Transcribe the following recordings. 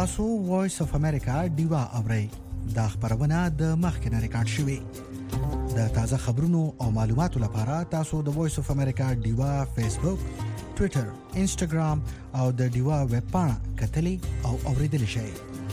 تاسو وایس اف امریکا دیوا اورئ دا خبرونه د مخکنه ریکارډ شوې د تازه خبرونو او معلوماتو لپاره تاسو د وایس اف امریکا دیوا فیسبوک ټوئیټر انسټاګرام او د دیوا ویب پاڼه کتلی او اوریدل شئ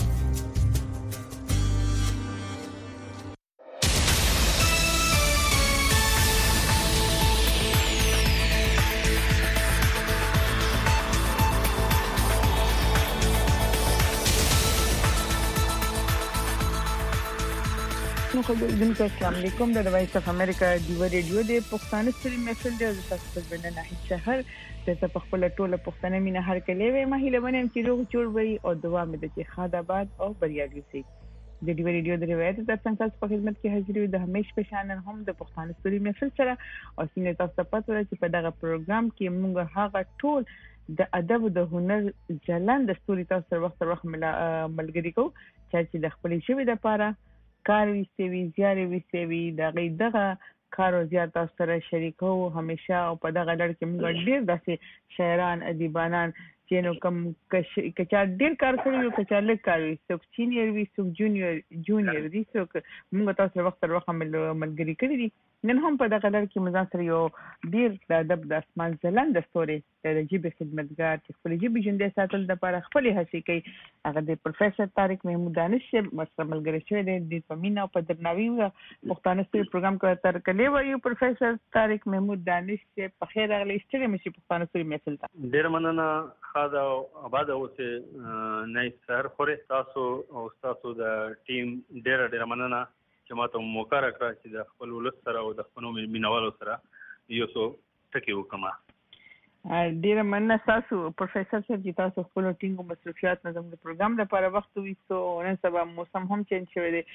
السلام علیکم د وایس اف امریکا دیو ریډیو د پښتانه سری محفل د تاسو په بنه نه شهر د خپل ټوله پښتنه مینه هر کله وي مهیله ونیم چې روغ جوړ وي او دوام د چې خاداباد او بریالي سي د دیو ریډیو د روایت د څنګه په خدمت کې حاضر وي د همیش په شان هم د پښتانه سری محفل سره او سینې تاسو ته پته چې په دغه پروګرام کې موږ هغه ټول د ادب د هنر ځلند د ستوري تاسو وخت ملګری کو چې د خپل شوی د لپاره کار وی زیار وی دغه کار او زیار تاسو سره شریکو همیشه او په دغه لړ کې موږ ډیر داسې شاعران ادیبانان چې نو کوم کچا ډیر کار کوي کچا لږ کار کوي څوک سینیئر وي څوک جونیئر دي څوک موږ تاسو وخت ملګری کړی دي نن هم په دغه لړ کې موږ سره یو ډیر د ادب د اسمان زلند ستوري د جيبي خدمتګار چې خپل جيبي ژوندې ساتل د لپاره خپل هڅې کوي هغه د پروفیسور طارق محمود دانش مشر ملګری شوی د پمینا په درناوي پښتانه سره پروګرام کوي تر کله وایو پروفیسور طارق محمود دانش چې په خیر اغلی ستړي مشي پښتانه سره محفل ته ډیر مننه خاصه آباد اوسه نه سر خوري تاسو او تاسو د ټیم ډیر مننه چې ماته موقع راکړه چې د خپل ولس سره او د خپل مینوالو سره یو څه ټکی وکما ډیر مننه تاسو پروفیسور صاحب چې تاسو خپل ټینګو مصرفيات نظم د پروګرام لپاره وخت ویسو نن سبا موسم هم چینج شوی دی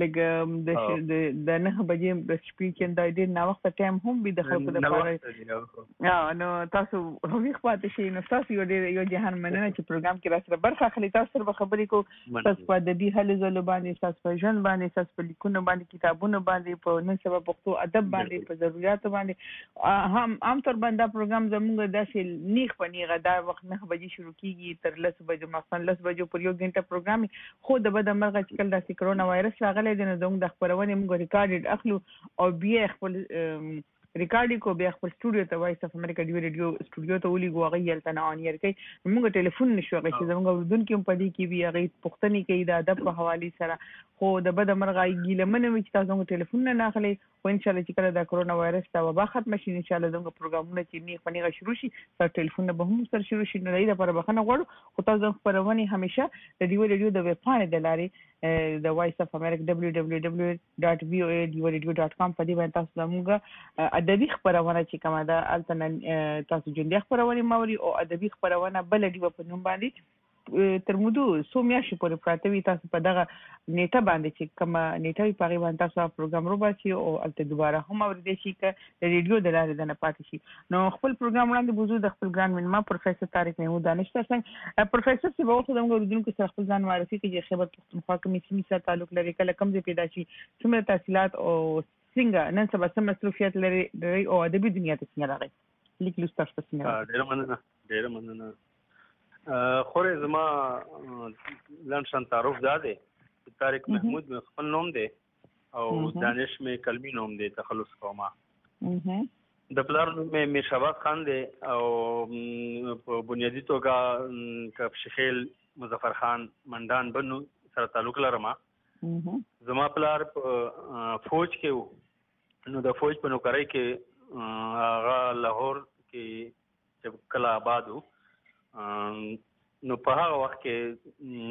لګ د 9 بجې د شپې کې د ډیر نا وخت ټایم هم به د خلکو لپاره نو تاسو هغه خواته شي نو تاسو یو جهان مننه چې پروګرام کې را سره برخه اخلي تاسو سره خبرې کو تاسو په د دې حل زلو باندې تاسو په ژوند باندې تاسو په لیکونو باندې کتابونو باندې په نن سبا پښتو ادب باندې په ضرورت باندې هم عام طور باندې پروګرام زموږ داسې نیخ پنیغه دا وخت 9 بجې شروع کیږي تر 10 بجو مخکې 10 بجو پر یو غنټه پروګرام خو د بده مرغه چې کله د کرونا وایرس راغلی دی نو د خبرونه موږ ریکارډډ اخلو او بیا خپل ریکارډینګ کو بیا خپل سټوډیو ته وایس اف امریکا دی ریډیو سټوډیو ته ولي غوغه یلته نه اون یې کوي موږ ټلیفون نشو غي چې زموږ ودون کې په دې کې بیا غي پښتني کوي د ادب په حواله سره خو د بده مرغه ګیلمنه وي چې تاسو ټلیفون نه اخلي او ان شاء الله چې کله د کرونا وایرس ته وبا ختم شي ان شاء الله دغه پروګرامونه چې نه پنیغه شروع شي تر ټلیفون به هم سره شروع شي نه لري پر بخنه غواړو خو تاسو خبرونه همیشه د دیو ریډیو د ویب پاڼې د لارې د وایس اف امریکا www.voa.com په دې باندې تاسو زموږ ادبي خبرونه چې کومه ده التن تاسو جندي خبرونه موري او ادبي خبرونه بل دی په نوم باندې تر مودو سومیاشي پورې پراته وي تاسو په دغه نیټه باندې چې کومه نیټه وي په باندې تاسو پروګرام روباسي او الته دوباره هم اوریدئ شي ک د ریډیو د لارې نه پاتې شي نو خپل پروګرام وړاندې بوزو د خپل ګران منما پروفیسور طارق محمود دانش څنګه پروفیسور سی وو خدای موږ ورودونکو سره خپل ځان معرفي کړي خبر پښتونخوا کومې سیمې سره تعلق لري کله کوم ځای پیدا شي څومره تحصیلات او څنګه نن سبا سم مصروفیت لري او ادبي دنیا ته څنګه راغی لیک لوستل څنګه ډیر مننه خوره زما لنشن تعارف زده طارق محمود خپل نوم دی او دانش مې کلمی نوم دی تخلص کوما د پلار نوم مې شهباز خان دی او په بنیادی توګه کفشخیل مظفر خان مندان بنو سره تعلق لرم زما پلار فوج کې نو د فوج په نوکرۍ کې هغه لاهور کې کلا آبادو نو په هغه وخت کې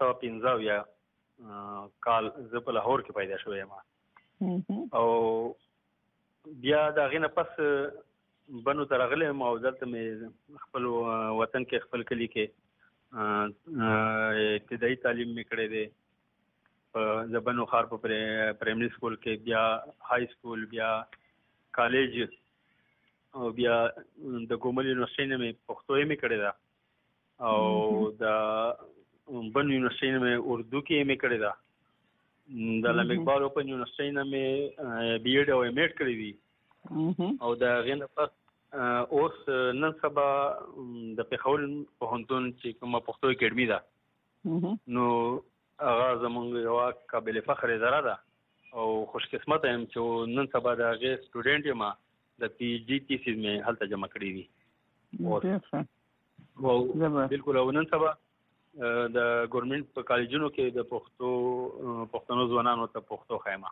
1915 کال زه په لاهور کې پیدا شوم او بیا دا غینه پس بنو ترغله موزلت مې خپل وطن کې خپل کلی کې ابتدایي تعلیم مې کړې ده په زبنو خار په پرایمري سکول کې بیا های سکول بیا کالج او بیا د ګومل یونیورسيټي نه مې پښتو یې کړې ده او د بن یونیورسيټي نه مې اردو کې مې کړې ده د علامه اقبال اوپن یونیورسيټي نه مې بي ایډ او ایم ایډ کړې دي او د غینه پس اوس نن سبا د پېښور پوهنتون چې کومه پښتو اکیډمي ده نو هغه زمونږ یو قابل فخر اداره ده او خوش قسمت یم چې نن سبا د هغې سټوډنټ یم د پی ایچ ډي تیسیس مې هلته جمع کړي دي بالکل. او نن سبا د ګورنمنټ په کالجونو کې د پښتنو ځوانانو ته پښتو ښیمه.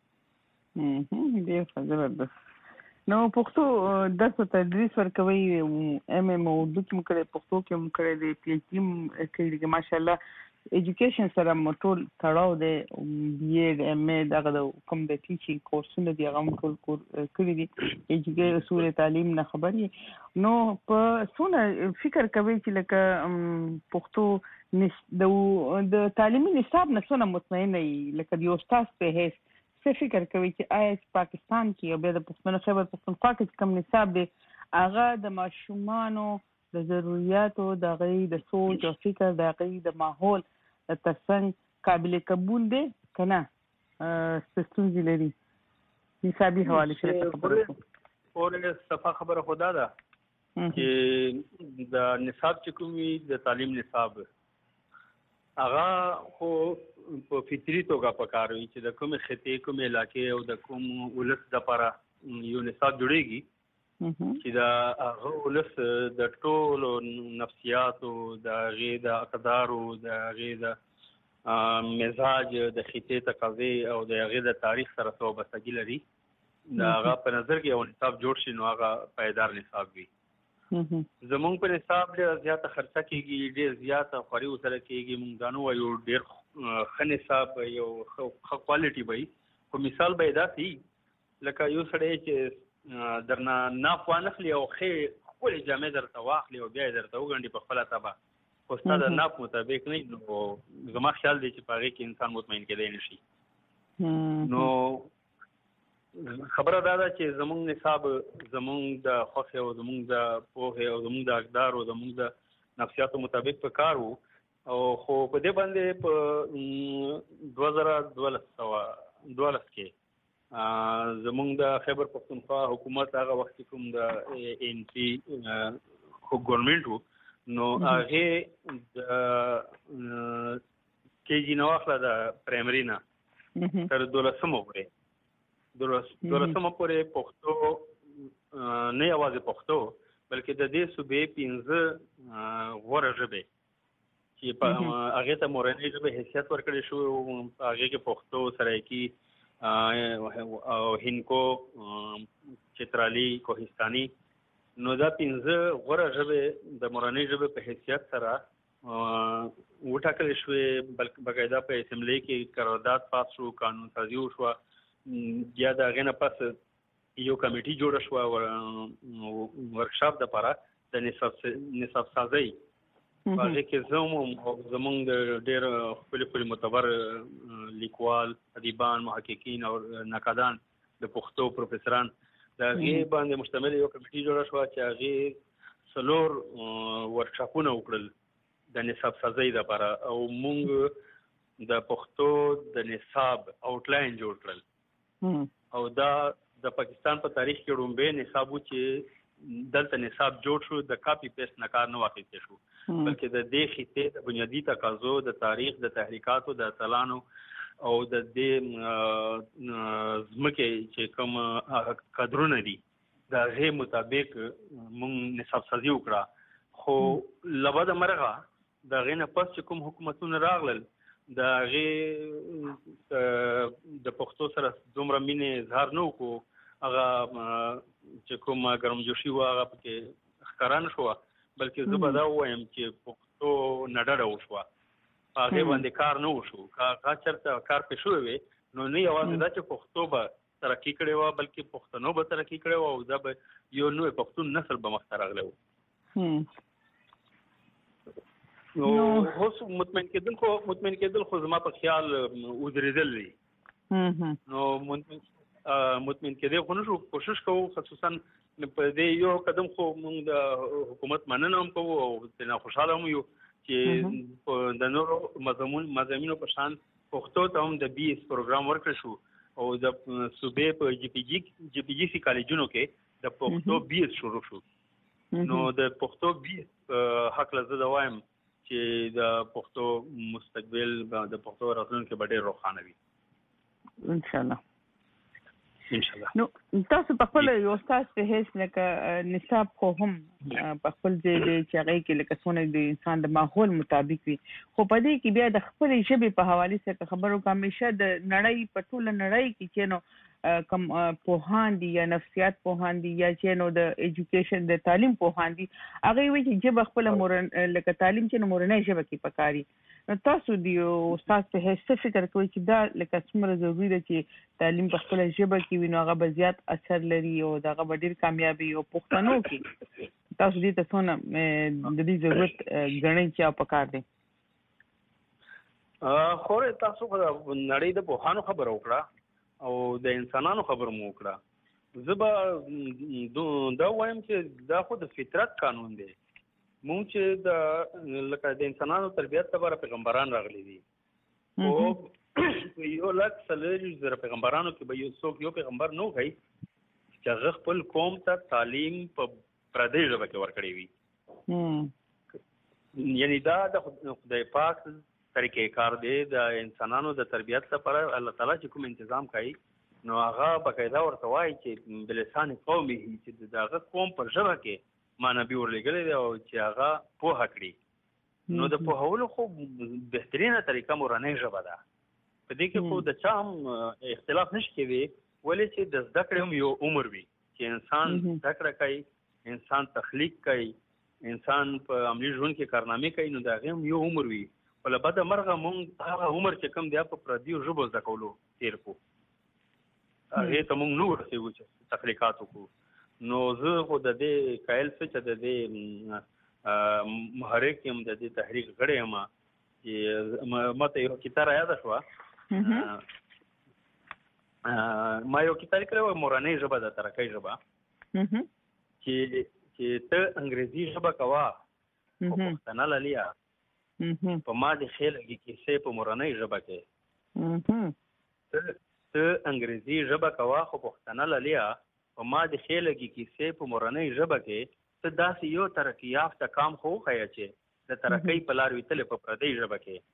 ډېر ښه، زبردست. نو پښتو درس او تدریس ورکوي، ایم ام اردو کې مو کړی، پښتو کې مو کړی دی، پی ایچ ډي کړی دی. ماشاءالله ایجوکیشن سره مو ټول تړاو دی، بی ایډ ایم اے دغه د کوم د ټیچینګ کورسونه دي هغه مو ټول کړي دي، اصول تعلیم نه خبر یې. نو په څونه فکر کوئ چې لکه پښتو د تعلیمي نصاب نه څونه مطمئنه یي، لکه د یو استاد په حیث څه فکر کوي چې آیا پاکستان کې او بیا د پښتنو خیبر پښتونخوا کې کوم نصاب دی هغه د ماشومانو د ضرورتو د هغوی د سوچ او فکر د هغوی د ماحول ترڅنګ قابل قبول دی که نه څه ستونزې لري؟ نصابي حوالې سره خبره کوو. صفا خبره خو دا ده چې د نصاب چې کوم وي د تعلیم نصاب هغه خو په فطري توګه پکار وي چې د کومې خطې کومې علاقې او د کوم ولس دپاره یو نصاب جوړېږي چې د هغه ولس د ټولو نفسیاتو، د هغې د اقدارو، د هغې د مزاج، د خطې تقاضې او د هغې د تاریخ سره څه وابستګي لري، د هغه په نظر کې یو نصاب جوړ شي نو هغه پایدار نصاب وي. زمونږ په نصاب ډېره زیاته خرچه کېږي، ډېر زیاته خواري ورسره کېږي. مونږ دا نه وایو ډېر ښه نصاب به یو ښه کوالټي به وي، خو مثال به یې داسې وي لکه یو سړی چې درنه ناف وانخلي او ښکلې جامې درته واخلي او بیا یې درته وګنډي په خپله طبع، خو ستا د ناف مطابق نه وي، نو زما خیال دی چې په هغې کې انسان مطمئن کېدی نه شي. نو خبره دا ده چې زمونږ نصاب زمونږ د خوښې او زمونږ د پوهې او زمونږ د اقدارو زمونږ د نفسیاتو مطابق په کار وو، او خو په دې باندې په 2012 کې زمونږ د خیبر پښتونخوا حکومت هغه وخت کوم د ان پی ګورنمنټ وو، نو هغې د کې جي نه واخله د پرایمري نه تر 12مه پورې پښتو نه یوازې پښتو بلکې د دې صوبې 15 غوره ژبې چې هغې ته مورنۍ ژبې حیثیت ورکړی شو، هغې کې پښتو، سرایکي او هینکو، چترالی، کوهستاني، نو دا 15 غوره ژبې د مورنۍ ژبې په حیثیت سره وټاکل شوې. باقاعده په اسمبلی کې قرارداد پاس شو، قانون سازي وشوه، بیا د هغې نه پس یو کمیټي جوړه شوه ورکشاپ دپاره د نصاب سازۍ. په هغې کې زه هم او زمونږ د ډېر ښکلي معتبر لیکوال، ادیبان، محققین او نقادان د پښتو پروفیسران د هغې باندې مشتمل یو کمیټي جوړه شوه چې هغې 4 ورکشاپونه وکړل د نصاب سازۍ دپاره، او موږ د پښتو د نصاب آوټلاین جوړ کړل. او دا د پاکستان په تاریخ کې لومړی نصاب و چې دلته نصاب جوړ شو، د کاپي پیسټ نه کار نه واخیستی شو، بلکې د دې خطې د بنیادي تقاضو، د تاریخ، د تحریکاتو، د اتلانو او د دې ځمکې چې کوم قدرونه دي د هغې مطابق موږ نصاب سازي وکړه. خو له بده مرغه د هغې نه پس چې کوم حکومتونه راغلل د هغې د پښتو سره دومره مینې اظهار نه وکړو، هغه چې کوم ګرمجوشي وه هغه پکې ښکاره نه شوه، بلکې زه به دا ووایم چې پښتو نه ډډه وشوه، په هغې باندې کار نه وشو. که هغه چېرته کار پرې شوی وی نو نه یوازې دا چې پښتو به ترقي کړې وه بلکې پښتنو به ترقي کړې وه او دا به یو نوی پښتون نسل به مخته راغلی و. نو اوس مطمئن کېدل خو زما په خیال ودرېدل دي. نو مطمئن کېدی خو نه شو، کوشش کوو، خصوصا په دې یو قدم خو موږ د حکومت مننه هم کوو او ترې خوشحاله هم یو چې د نورو مضامینو په شان پښتو ته هم د بي ایس پروګرام ورکړی شو او د صوبې په جی پي جي سي کالجونو کې د پښتو بي ایس شروع شو. نو د پښتو بي ایس هکله زه دا وایم چې د پښتو مستقبل د پښتو راتلونکي به ډېر روښانه وي ان شاء الله. نو تاسو په خپل یو استاد په هیڅ لکه نصاب خو هم په خپل ځای دی چې هغه کې لکه څونه د انسان د ماحول مطابق وي، خو په دې کې بیا د خپل ژبې په حواله سره خبرو کوم همیشه د نړۍ په ټوله نړۍ کې چې نو کم پوهان دي یا نفسیات پوهان دي یا چې نو د ایجوکیشن د تعلیم پوهان دي، هغه وی چې جبه خپل لکه تعلیم چې مورنۍ ژبه کې پکاري. نو تاسو دی استاد په هیڅ فکر کوي چې دا لکه څومره ضروري ده چې تعلیم په خپل ژبه کې وي نو هغه به زیات اثر لري او دا هغه به ډیر کامیابی او پښتنو کې تاسو دې ته څونه د دې ضرورت غنئ چې پکار دي؟ خو تاسو په نړۍ د پوهانو خبر وکړه او د انسانانو خبر مو وکړه، زه به دا وایم چې دا خو د فطرت قانون دی. مونږ چې د لکه د انسانانو تربیت لپاره پیغمبران راغلي دي، او یو لک سلری زره پیغمبرانو کې به یو څوک یو پیغمبر نو غي چې هغه خپل قوم ته تعلیم په پردۍ ژبه کې ورکړي وي. یعنی دا د خدای پاک طریقې کار دی د انسانانو د تربیت لپاره. الله تعالی چې کوم تنظیم کوي نو هغه بقاعده ورته وایي چې بلسان قومي چې دغه قوم په ژبه کې ما نبی ورلګلې دی او چې هغه پوهه کړي. نو د پوهولو خو بهترینه طریقه مورنۍ ژبه ده. په دې کې خو د چا هم اختلاف نشته کوي، ولې چې د زده کړې هم یو عمر وي چې انسان زده کړه کوي، انسان تخلیق کوي، انسان په عملي ژوند کې کارنامې کوي، نو د هغې هم یو عمر وي. خو له بده مرغه مونږ هغه عمر چې کوم دی په پردیو ژبو زده کولو تېر کړو، هغې ته مونږ نه ورسېږو چې تخلیقات وکړو. نو زه خو د دې قایل څه چې د دې محرک یم، د دې تحریک غړی یم چې ماته یو کتاب یاد شوه. ما یو کتاب کړی و مورنۍ ژبه د ترکۍ ژبه، چې ته انګریزي ژبه کوه خو پښتنه للیا په ما د ښې لګي کیسې په مورنۍ ژبه کې. ته انګریزي ژبه کوه خو پښتنه للیا په ما د ښې لګي کیسې په مورنۍ ژبه کې. ته داسې یو ترقي یافته کام خو وښیه چې د ترقۍ په لار وتلې په پردۍ ژبه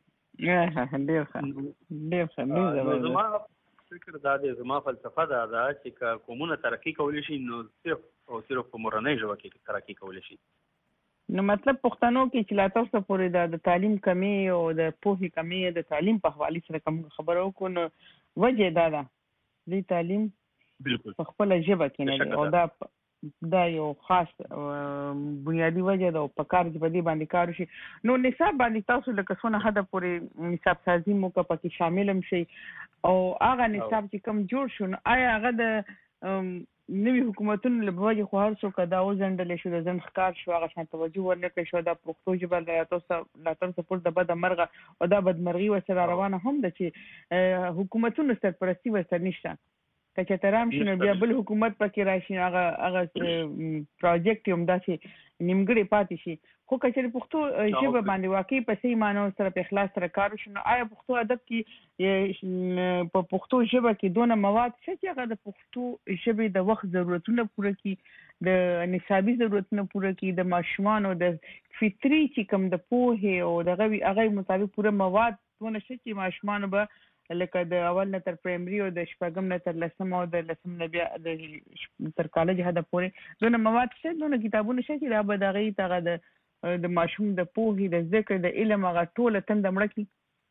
کې. زما فکر دا دی، زما فلسفه دا ده چې که قومونه ترقي کولی شي نو صرف او صرف په مورنۍ ژبه کې ترقي کولی شي. نو مطلب پښتنو کې چې لا تاسو پورې د تعلیم کمی او د پوهې کمی د تعلیم په حواله سره کوم خبرو کو نو وجه دا ده د تعلیم بالکل په خپل ژبه کې نه دی، او دا یو خاص بنیادی وجه ده او په کار کې په دې باندې کار شي. نو نصاب باندې تاسو لکه څونه حد پورې نصاب سازي مو کا پکې شامل هم شي او هغه نصاب چې کوم جوړ شو، آیا هغه د نوی حکومتونو له وجه خو هر څوک دا وزندل شو، د ځن ښکار شو، هغه شان توجه ورنکړي شو د پښتو ژبه لا تر څه پورې د بد مرغه او دا بدمرغي ورسره روانه هم ده چې حکومتونو سرپرستی ورسره نشته. که چترام شنو بیا بل حکومت پکې راشي هغه پروجیکټ هم داسې نیمګړی پاتې شي. خو که چېرې پښتو ژبه باندې واقعي په صحیح معنی سره په اخلاص سره کار وشي، نو آیا پښتو ادب کې په پښتو ژبه کې دونه مواد شته چې هغه د پښتو ژبې د وخت ضرورتونه پوره کړي، د نصابي ضرورتونه پوره کړي، د ماشومانو د فطري چې کوم د پوهې او د هغه مطابق پوره مواد دونه شته چې ماشومانو به لکه د اول نه تر پرایمري او د شپږم نه تر لسم او د لسم نه بیا تر کالج حد پورې دونه مواد شته، دونه کتابونه شته چې دا به د هغې ته د ماشوم د پوهې د زده کړې د علم هغه ټوله تنده مړه کړي.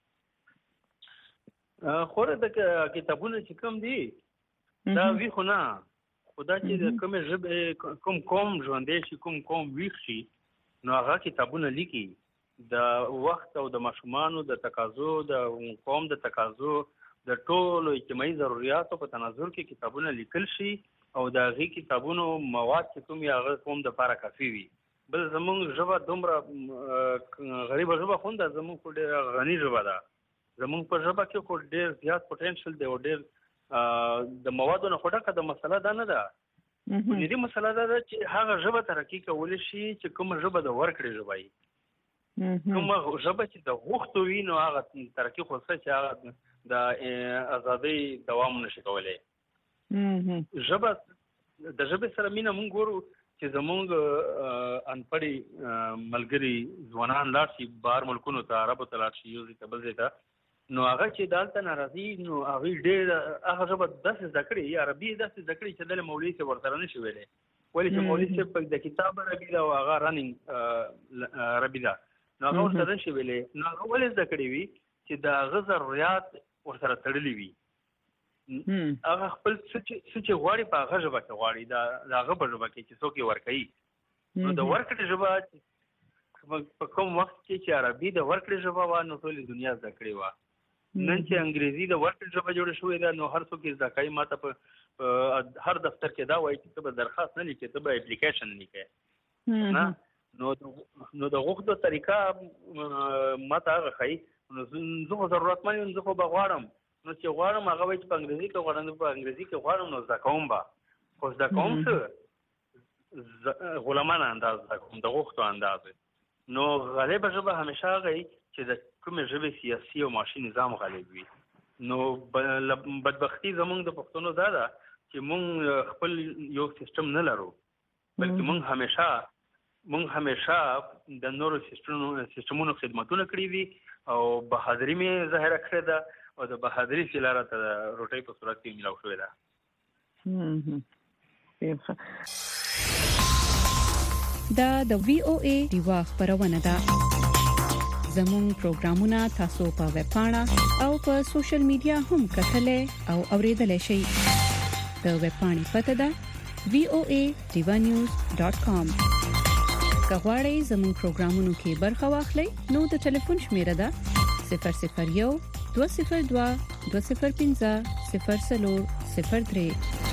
خو د کتابونه چې کوم دي دا وي خو نه، خو دا چې د کومې ژبې کوم قوم ژوندی شي، کوم قوم ویښ شي، نو هغه کتابونه لیکي د وخت او د ماشومانو د تقاضو، د قوم د تقاضو، د ټولو اجتماعي ضرورتو په تناظر کې کتابونه لیکل شي او د هغې کتابونو مواد چې کوم یې هغه قوم دپاره کافي وي. بل زمونږ ژبه دومره غریبه ژبه خو ده، زمونږ خو ډېره غني ژبه ده. زمونږ په ژبه کې خو ډېر زیات پوټینشل دی او ډېر د موادو نه خو ډکه د مسله دا نه ده. بنیادي مسله دا ده چې هغه ژبه ترقي کولی شي چې کومه ژبه د ورکړې ژبه وي. کومه ژبه چې د غوښتو وي نو هغه ترقي خو څه چې هغه د ازادۍ دوام نشي کولی. ژبه د ژبې سره مینه مونږ ګورو چې زمونږ انپړي ملګری ځوانان لاړ شي بهر ملکونو ته عربو ته لاړ شي یو ځای ته بل ځای ته نو هغه چې دلته ناراضي نو هغه ډېر هغه ژبه داسې زده کړې عربي داسې زده کړې چې د مولوي صاحب ورسره نشي ویلی ولې چې مولوي صاحب په د کتاب عربي ده او هغه رننګ عربي ده نو هغه ورسره نشي ویلی نو هغه ولې زده کړې وي چې د هغه ضرورت ورسره تړلي وي هغه خپل څه چې غواړي په هغه ژبه کې غواړي د هغه په ژبه کې چې څوک یې ورکوي نو د ورکړې ژبه په کوم وخت کې چې عربي د ورکړې ژبه وه نو ټولې دنیا زده کړې وه نن چې انګریزي د ورکړې ژبه جوړه شوې ده نو هر څوک یې زده کوي ماته په هر دفتر کې دا وایي چې ته به درخواست نه لیکې ته به اپلیکیشن لیکې نه نو د غوښتو طریقه ماته هغه ښایي نو زه خو ضرورتمند یم زه خو به غواړم نو چې غواړم هغه وایي چې په انګریزي کې غواړم په انګریزي کې غواړم نو زده کوم به خو زده کوم څه غلامانه انداز زده کوم د غوښتو انداز نو غالبه ژبه همیشه هغه چې د کومې ژبې سیاسي او معاشي نظام غالب وي نو بدبختي زمونږ د پښتنو دا ده چې مونږ خپل یو سیستم نه لرو بلکې مونږ همیشه د نورو سیستمونو خدمتونه کړي دي او بهادري مې ظاهره کړې ده او د بهادري سیلاره ته د روټۍ په صورت کې ملاو شوې ده دا د وی او ای دیوا خبرونه ده زمون پروګرامونه تاسو په ویب پاڼه او په سوشل میډیا هم کتلای او اوریدلای شئ د ویب پاڼې پته ده voanews.com کغواړئ زمون پروګرامونو کې برخه واخلئ نو د ټلیفون شمیره ده 001 202 205 0403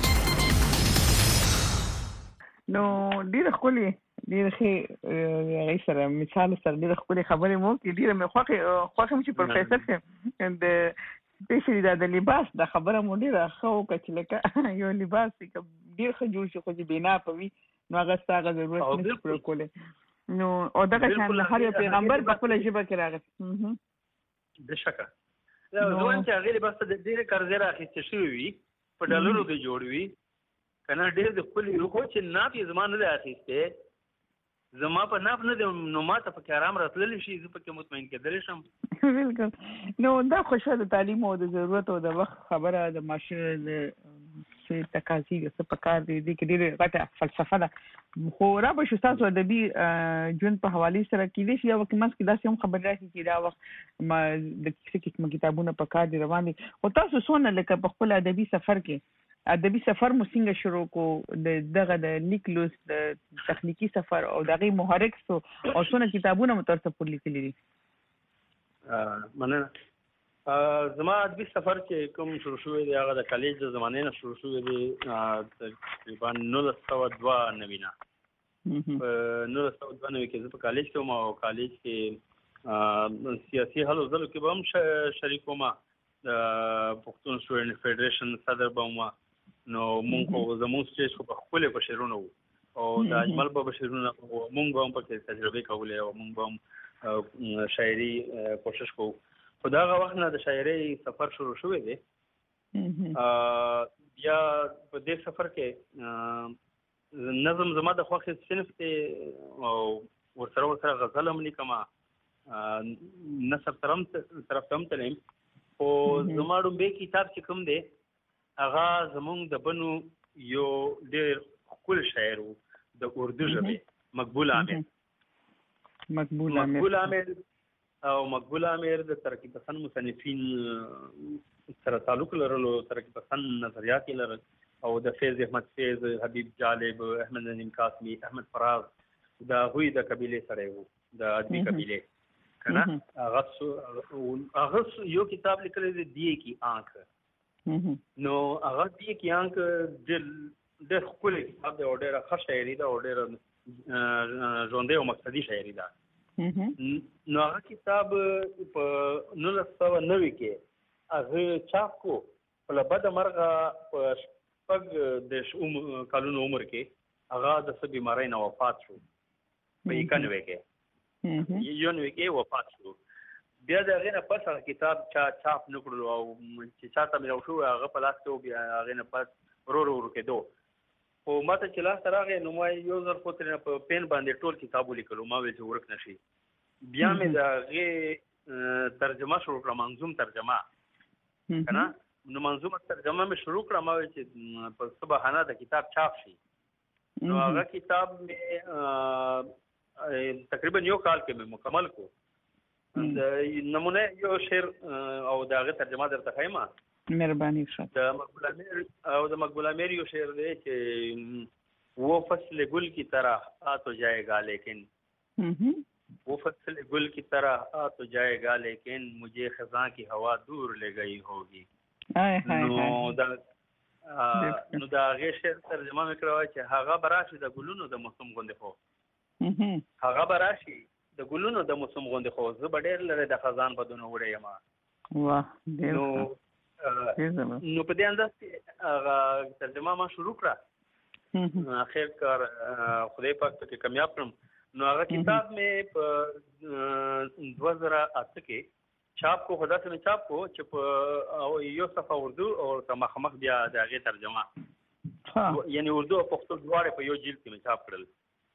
نو ډیر خولي ډیر ښه سره مثال سره ډیر خولي خبرې مو کې ډیر مې خوښه مې چې پروفیسور څه د سپیشلی د لباس د خبره مو ډیر خو کچلکه یو لباس کې ډیر ښه جوړ شي خو چې بنا پوي نو هغه ستاسو ضرورت نشي پر کوله نو او دا چې هر یو پیغمبر په خپل ژبه کې راغی د شکه دا ځوان چې هغه لباس د ډیر قرضه راخېستې شوی وي په ډالرو کې جوړ وي کنه ډېر د خپل روخو چې ناپ یې زما نه دی اخیسته زما په ناپ نه دی نو ما ته په آرام راتللی شي زه پکې مطمئن کېدلی شم بالکل نو دا خوشاله د تعلیم او د ضرورت او د وخت خبره د معاشره د تقاضي څه په کار دي کې ډېر غټه فلسفه ده خو را به شو تاسو ادبي ژوند په حواله سره کې دي چې یو وخت ماسک داسې هم خبر راځي چې دا وخت ما د کیسې کتابونه په کار دي روان دي او تاسو څونه لکه په خپل ادبي سفر کې ادبي سفر مو څنګه شروع کو دغه د لیکلوس د تخنیکی سفر او دغه محرک سو او څونه کتابونه مو ترڅه پور لیکلي دي مننه زما ادبي سفر چې کوم شروع شوی دی هغه د کالج د زمانې نه شروع شوی دی تقریبا 1992 نه په 1992 کې زه په کالج کې وم او کالج کې سیاسي هلو ځلو کې به هم شریک وم د پښتون سټوډنټ فدریشن صدر به وم نو مونږ زموږ سټیج خو په خپل بشیرونه او د اجمل په بشیرونه مونږ به هم په تجربه کولې او مونږ به هم شاعري کوشش کوو خو دا هغه وخت نه د شاعري سفر شروع شوی دی بیا په دې سفر کې نظم زما د خوښې صنف دی او ورسره غزل هم لیکم نثر طرف ته هم تلم خو زما ډومبې کتاب چې کوم دی هغه زمونږ د بنو یو ډېر ښکلی شاعر و د اردو ژبې مقبول عامر د ترقي پسند مصنفین سره تعلق لرلو ترقي پسند نظریات یې لرل او د فیض احمد فیض حبیب جالب احمد نظیم قاسمی احمد فراز د هغوی د قبیلې سره و د ادبي قبیلې کنه هغه یو کتاب لیکلی دی دیه کی آنکھ نو هغه دیه کی آنکھ ډېر ښکلی کتاب دی او ډېره ښه شاعري ده او ډېره ژوندۍ او مقصدي شاعري ده نو هغه کتاب په 1990 کې هغه چاپ کو په لبد مرغه په شپږ د کلونو عمر کې هغه د څه بیمارۍ نه وفات شو په 91 کې یونوي کې وفات شو بیا د هغې نه پس هغه کتاب چاپ نه کړلو او چې چا ته ملاو شو هغه په لاس کې بیا هغې نه پس ورو ورو کېدو او ماته چې لاس راغی نو ما یو ځل خو ترې په پین باندې ټول کتاب ولیکلو ما ویل چې ورک نشي بیا مې د هغې ترجمه شروع کړه منظوم ترجمه که نه نو منظومه ترجمه مې شروع کړه ما ویل چې په څه بهانه د کتاب چاپ شي نو هغه کتاب مې تقریبا یو کال کې مې مکمل کو نمونه یو شعر او د هغې ترجمه درته ښیم مهرباني وکړه د مقبول امیر یو شعر دی چې وہ فصل گل کی طرح آ تو جائے گا لیکن وہ فصل گل کی طرح آ تو جائے گا لیکن مجھے خزاں کی ہوا دور لے گئی ہوگی نو دا هغې شعر ترجمه مې کړه چې هغه به راشي د ګلونو د موسم غوندې خو هغه به راشي د ګلونو د موسم غوندې خو زه به ډېر لرې د خزان په دونه وړی یم نو په دې انداز کې هغه ترجمه ما شروع کړه اخر کار خدای پاک پکې کامیاب کړم نو هغه کتاب مې په 2008 کې چاپ کو خدا سے چاپ کو چې په یو صفحه اردو او مخامخ بیا د هغې ترجمه یعنی اردو او پښتو دواړه په یو جلد کې مې چاپ کړل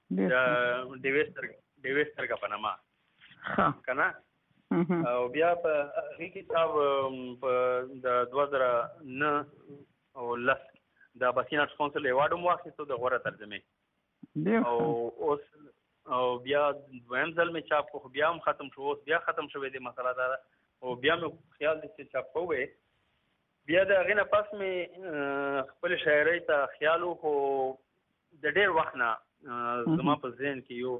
ډیویس سترګه په نامه که نه او بیا په هغې کتاب په د 2009 او 10 د باسین آرټس کونسل ایوارډ هم واخیستو د غوره ترجمې او اوس او بیا دویم ځل مې چاپ کو بیا هم ختم شو اوس بیا ختم شوی دی مسله دا او بیا مې خیال دی چې چاپ کوی بیا د هغې نه پس مې خپلې شاعرۍ ته خیال و خو د ډېر وخت نه زما په ذهن کې یو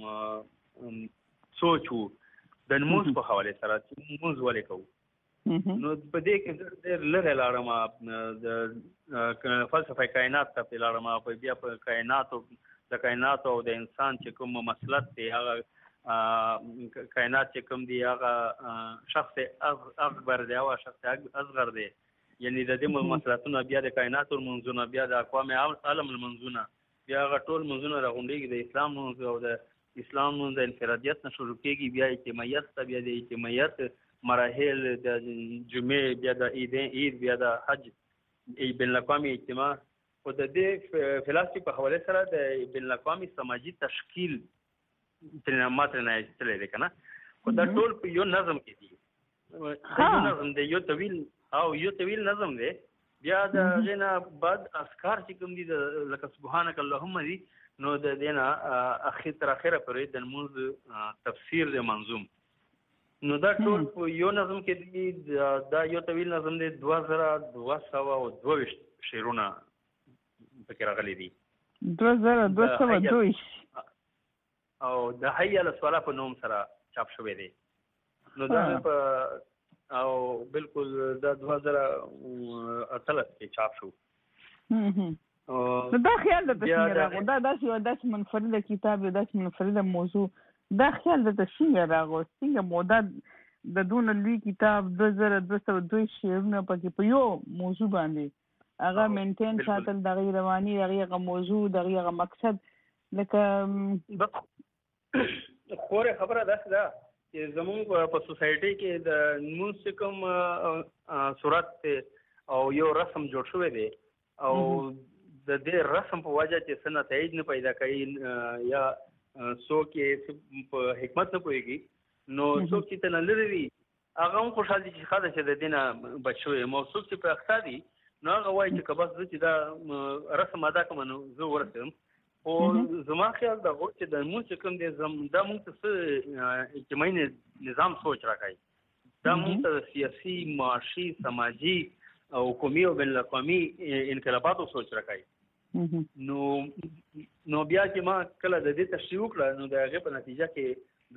سوچ و د لمونځ په حوالې سره چې لمونځ ولې کوو نو په دې کې ډېر لرې لاړم د فلسفه کائنات ته پرې لاړم بیا په کائناتو د کائناتو او د انسان چې کوم مسلط دی هغه کائنات چې کوم دی هغه شخص اکبر دی او شخص اصغر دی یعنی د دې مسلطونه بیا د کائناتو منځونه بیا د اقوام عالم المنځونه بیا هغه ټول منځونه راغونډېږي د اسلام منځ او د اسلام منځ د انفرادیت نه شروع کېږي بیا اجتماعیت ته بیا د اجتماعیت مراحل د جمعې بیا د عید بیا د حج بین الاقوامي اجتماع خو د دې فلسفې په حواله سره د بین الاقوامي سماجي تشکیل ترې ماترې نه ایستلی دی که نه خو دا ټول په یو نظم کې دي یو نظم دی یو طویل نظم دی بیا د هغې نه بعد اسکار چې کوم دي لکه سبحانک اللهم دي نو د دې نه تر اخره پورې د لمونځ تفسیر دی منظوم نو دا ټول په یو نظم کې دي دا یو طویل نظم دی 2222 شعرونه پکې راغلي دي 2222 او د حی علی الصلاة په نوم سره چاپ شوی دی نو دا په او بالکل دا 2018 کې چاپ شو نو دا خیال د څنګه راغو دا داسې منفرده کتاب دی داسې منفرده موضوع دا خیال د څنګه راغو څنګه موده د دون لوی کتاب 2222 شعرونه پکې په یو موضوع باندې هغه مینټین ساتل دغه رواني هغه موضوع دغه مقصد لکه خوره خبره ده چې زموږ په سوسایټي کې د لمونځ کوم صورت او یو رسم جوړ شوی دی او د دې رسم په وجه چې څه نتایج نه پیدا کوي یا څوک یې په حکمت نه پوهېږي نو څوک چې ته نه لرې وي هغه هم خوشحال دي چې ښه ده چې د دې نه بچ شوی یم او څوک چې په اخته دي نو هغه وایي چې که بس زه چې دا رسم ادا کړم نو زه ورسېدم خو زما خیال دا و چې د لمونځ چې کوم دی دا موږ ته څه اجتماعي نظام سوچ راکوي دا موږ ته سیاسي معاشي سماجي او قومي او بین الاقوامي انقلاباتو سوچ راکوي نو بیا چې ما کله د دې تشریح وکړه نو د هغې په نتیجه کې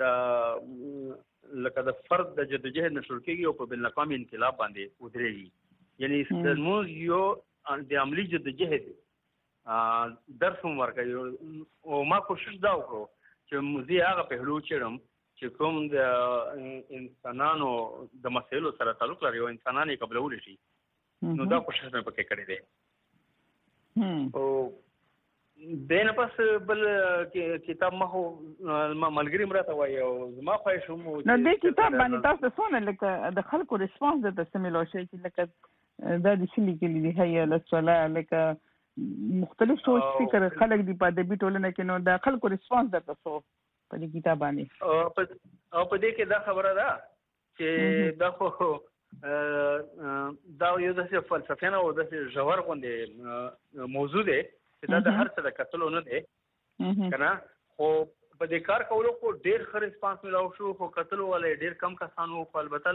لکه د فرد د جدوجهد نه شروع کېږي او په بین الاقوامي انقلاب باندې ودرېږي یعنی د لمونځ یو د عملي جدوجهد درس هم ورکوي او ما کوشش دا وکړو چې زه هغه پهلو چېړم چې کوم د انسانانو د مسایلو سره تعلق لري او انسانان یې قبلولی شي نو دا کوشش مې پکې کړی دی او دې نه پس بل کتاب ما خو ملګري م راته وایي او زما خواهش هم و نو دې کتاب باندې تاسو څونه لکه د خلکو ریسپانس درته څه میلاو شوی چې لکه دا دې څه لیکلي دي حی علی الصلاة لکه مختلف سوچ فکر خلک دی په ادبي ټولنه کې نو د خلکو ریسپانس درته سو په دې کتاب باندې او په دې کې دا خبره ده چې دا خو دا یو د فلسفیانه او د ژور غونډې موضوع دی چې دا د هر څه د کتلو نه دی کنه خو په دې کار کولو کو ډېر ښه ریسپانس ملاو شو خو کتلو ولې ډېر کم کسانو خو البته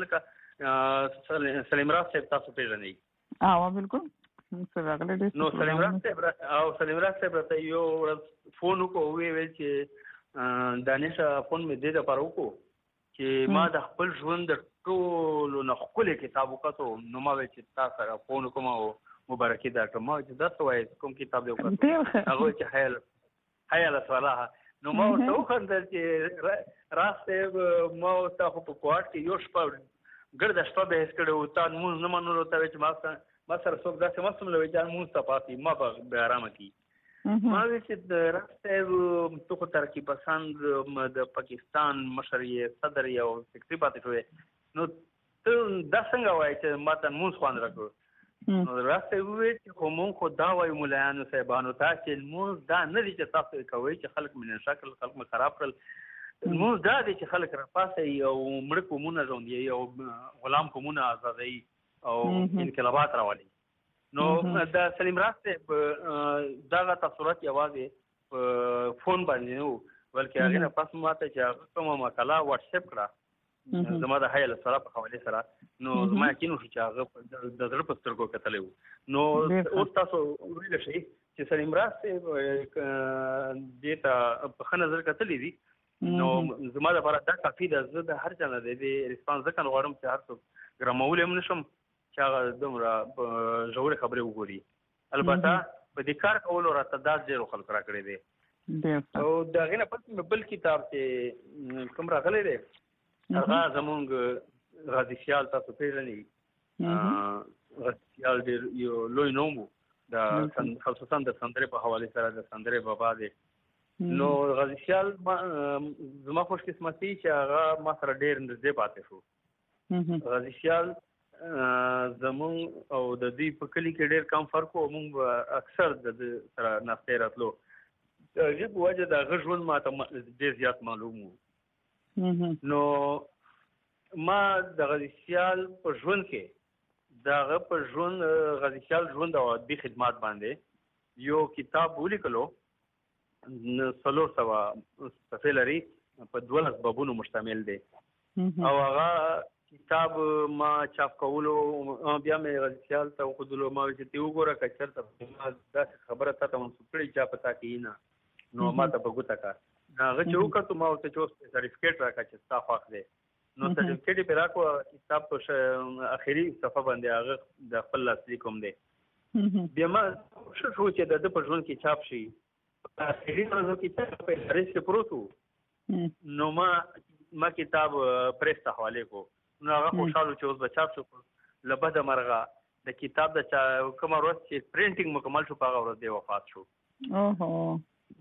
لکه سلیم راز صاحب تاسو پیژنئ بالکل نو سلیم راز صاحب راته یو فون وکړو ویل چې دانش فون مې دې دپاره وکړو چې ما د خپل ژوند د ټولو نه ښکلی کتاب وکتو نو ما ویل چې تا سره فون وکړم او مبارکي درکړم ما چې دا څه وایي کوم کتاب دې وکتو هغه وایي چې حیال صلاح نو ما ورته وخندل چې راز صاحب ما ورته خو په کوارټ کې یو شپه ګرده شپه بحث کړی و تا لمونځ نه منلو ته وایي چې ما سره څوک داسې مستم له وایي چې لمونځ ته پاتې ما به بې ارامه کړي ما وایي چې د راز صاحب تو خو ترقي پسند د پاکستان مشر یې صدر یې او سیکرټري پاتې شوی نو ته دا څنګه وایي چې ما ته لمونځ خوند راکړو نو راز صاحب وویل چې خو مونږ خو دا وایو ملایانو صاحبانو ته چې لمونځ دا نه دي چې تاسو کوئ چې خلک مې نشه کړل خلک مې خراب کړل لمونځ دا دی چې خلک راپاسئ او مړه قومونه ژوندي او غلام قومونه ازادوي او انقلابات راولي نو د سلیم راز صاحب دغه تاثرات یوازې په فون باندې نه وو بلکې هغې نه پس ماته چې هغه کومه مقاله واټساپ کړه زما د حی الصلاح په حوالې سره نو زما یقین وشو چې هغه د زړه په سترګو کتلی وو نو اوس تاسو ویلی شئ چې سلیم راز صاحب دې ته په ښه نظر کتلی دي نو زما دپاره دا کافي ده زه د هر چا نه د دې ریسپانس ځکه نه غواړم چې هر څوک ګرامولی هم نه شم چې هغه دومره ژورې خبرې وګوري البته په دې کار کولو راته دا ډېرو خلکو راکړی دی او د هغې نه پس مې بل کتاب چې کوم راغلی دی هغه زمونږ غازي خیال تاسو پیژنئ غازي خیال ډېر یو لوی نوم و خصوصا د سندرې په حوالې سره د سندرې بابا دی نو غازي خیال زما خوش قسمتي چې هغه ما سره ډېر نږدې پاتې شو غازي خیال زمونږ او د دوی په کلي کې ډېر کم فرق و مونږ به اکثر د ده سره ناستې راتلو د هغې په وجه د هغه ژوند ما ته ډېر زیات معلوم و نو ما د غازي خیال په ژوند کې د هغه په ژوند غازي خیال ژوند او ادبي خدمات باندې یو کتاب ولیکلو 400 صفحې لري په 12 بابونو مشتمل دی او هغه کتاب ما چاپ کولو بیا مې غازي خیال ته وښودلو ما ویل چې ته وګوره که چېرته ما داسې خبره تا ته منسوب کړې چا په تا کې نه نو ما ته په ګوته کا هغه چې وکړو ما ورته چې اوس سرټیفیکېټ راکړه چې ستا خوښ دی نو سرټیفیکېټ یې پرې راکړو کتاب په اخري صفحه باندې هغه د خپل لاسلیک هم دی بیا ما کوشش وکړو چې د ده په ژوند کې چاپ شي په اخري ورځو کې چې په ادارې کې پروت و نو ما کتاب پریس ته حوالې کړو نو هغه خوشحاله چې اوس به چاپ شو له بده مرغه د کتاب د کومه ورځ چې پرینټینګ مکمل شو په هغه ورځ دی وفات شو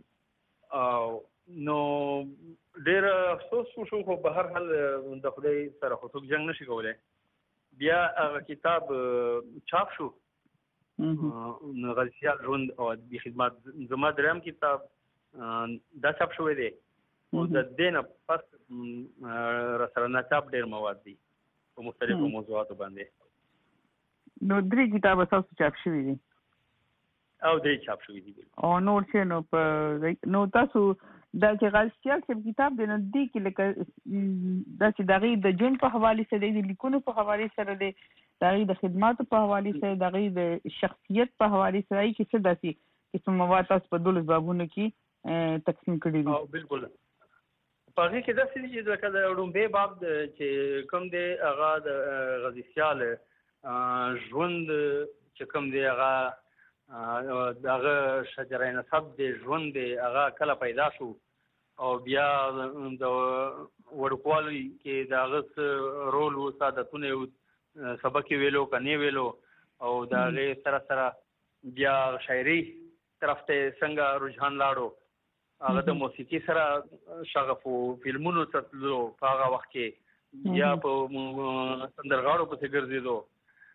نو ډېر افسوس وشو خو په هر حال د خدای سره خو څوک جنګ نشي کولی بیا هغه کتاب چاپ شو غازي خیال ژوند او ادبي خدمات زما دریم کتاب دا چاپ شوی دی او د دې نه پس راسره ناچاپ ډېر مواد دي په مختلفو موضوعاتو باندې نو 3 کتاب تاسو چاپ شوي دي او 3 چاپ شوي دي او نور چې نو تاسو دا چې غازي خیال صاحب کتاب دی نو دې کې لکه دا چې د هغې د ژوند په حوالې سره دی د لیکونو په حوالې سره دی د هغې د خدماتو په حوالې سره د هغې د شخصیت په حوالې سره هغې کې څه داسې قسم مواد تاسو په 12 بابونو کې تقسیم کړي دي بالکل په هغې کې داسې دي چې لکه د ړومبی باب چې کوم دی هغه د غازي خیال ژوند چې کوم دی هغه دغه شجره نسب دی ژوند دی هغه کله پیدا شو او بیا د وړوکوالي کې د هغه څه رول و عادتونه سبق یې ویلو که نه ویلو او د هغې سره سره بیا شاعري طرف ته څنګه رجحان لاړو هغه د موسیقي سره شغف و فلمونو ته تللو په هغه وخت کې بیا په سندرغاړو پسې ګرځېدو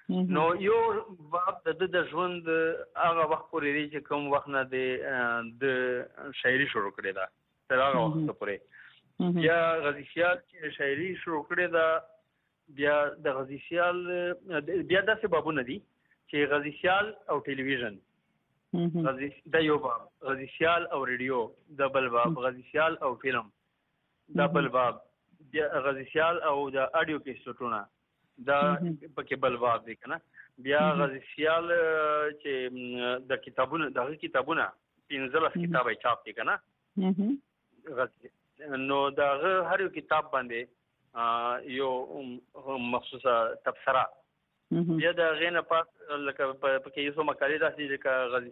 نو یو باب د ژوند هغه وخت پورې دی چې کوم وخت نه د شاعري شروع کړې ده تر هغه وخت پورې بیا غزي خیال چې شاعري شروع کړې ده بیا د غزي خیال بیا داسې بابونه دي چې غزي خیال او ټلویزیون غزي د یو باب غزي خیال او ریډیو د بل باب غزي خیال او فلم د بل باب بیا غزي خیال او د اډیو کیسټونه دا پکې بل باب دی کنه بیا غزي خیال چې د کتابونه 15 کتابه چاپ دي کنه نو دا هر یو کتاب باندې یو مخصوصه تبصره بیا دا غینه پاس لکه پکې یو مقاله داسې چې غزي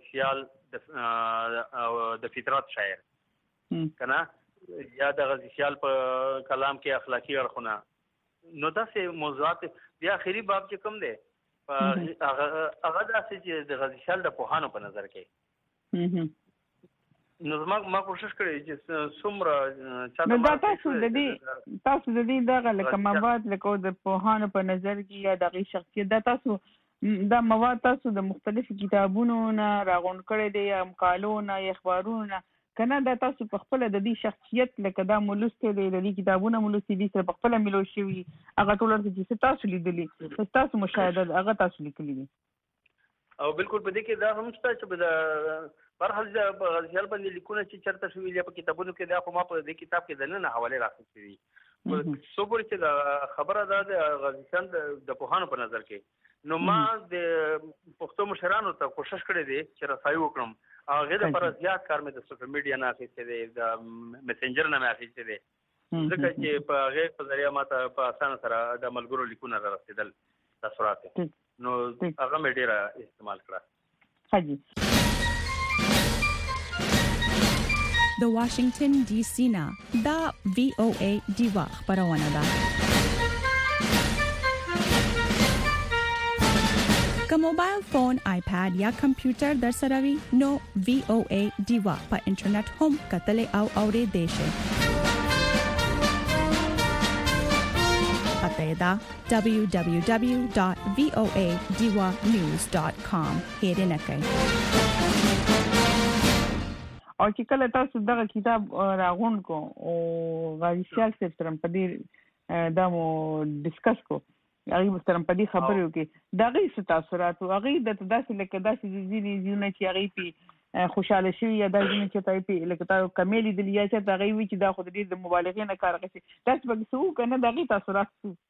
خیال د فطرت شاعر کنه یا د غزي خیال په کلام کې اخلاقی اړخونه نو داسې موضوعات بیا اخري باب چې کوم دی هغه داسې چې د غزي خیال د پوهانو په نظر کې نو ما کوشش کړی چې څومره چاته دا تاسو د دې دغه لکه مواد لکه د پوهانو په نظر کې یا دغه شخصیت دا تاسو دا مواد تاسو د مختلفو کتابونو نه راغونډ کړی دی یا مقالو نه یا اخبارونو نه کنه دا تاسو په خپل د دې شخصیت لکه دا مولسته دی د دې کتابونو مولسته دي سره په خپل ملو شوی هغه ټول چې تاسو لیدلې تاسو مشاهده هغه تاسو لیکلي دي او بالکل په دې کې دا هم شته چې د برحال د غزيال باندې لیکونه چې چرته شوی یا په کتابونو کې دا خو ما په دې کتاب کې د نه حواله راغلي دي سو پورې چې د خبره ده د غزيال د پوهانو په نظر کې نو ما د پښتو مشرانو ته کوشش کړې دي چې رسایي وکړم هغه د پر زیات کار مې د سوشل میډیا نه اخیسته دي د میسنجر نه مې اخیسته دي ځکه چې په هغه په ذریعہ ماته په اسانه سره د ملګرو لیکونه را رسیدل تاسورات نو هغه مې ډیره استعمال کړه حاجی د واشنگټن ډي سي نه دا VOA دیوا خبرونه ده که موبایل فون آیپاد یا کمپیوټر در سره وي نو VOA دیوا په انټرنیټ هم کتلې او اورېدې شئ پته دا www.voadiwanews.com هېر نه کړئ او چې کله تاسو دغه کتاب راغون کو او غازي خیال سره په دې دمو ډیسکس کو هغه مسترم په دې خبرو کې دغه تاثیرات او هغه د داسې لکه داسې ځینې چې هغه په خوشاله شي یا د ځینې چې تای په لکه تاسو کمېلې د لیا چې هغه وی چې دا خو د مبالغې نه کار کوي تاسو به څه کنه دغه تاثیرات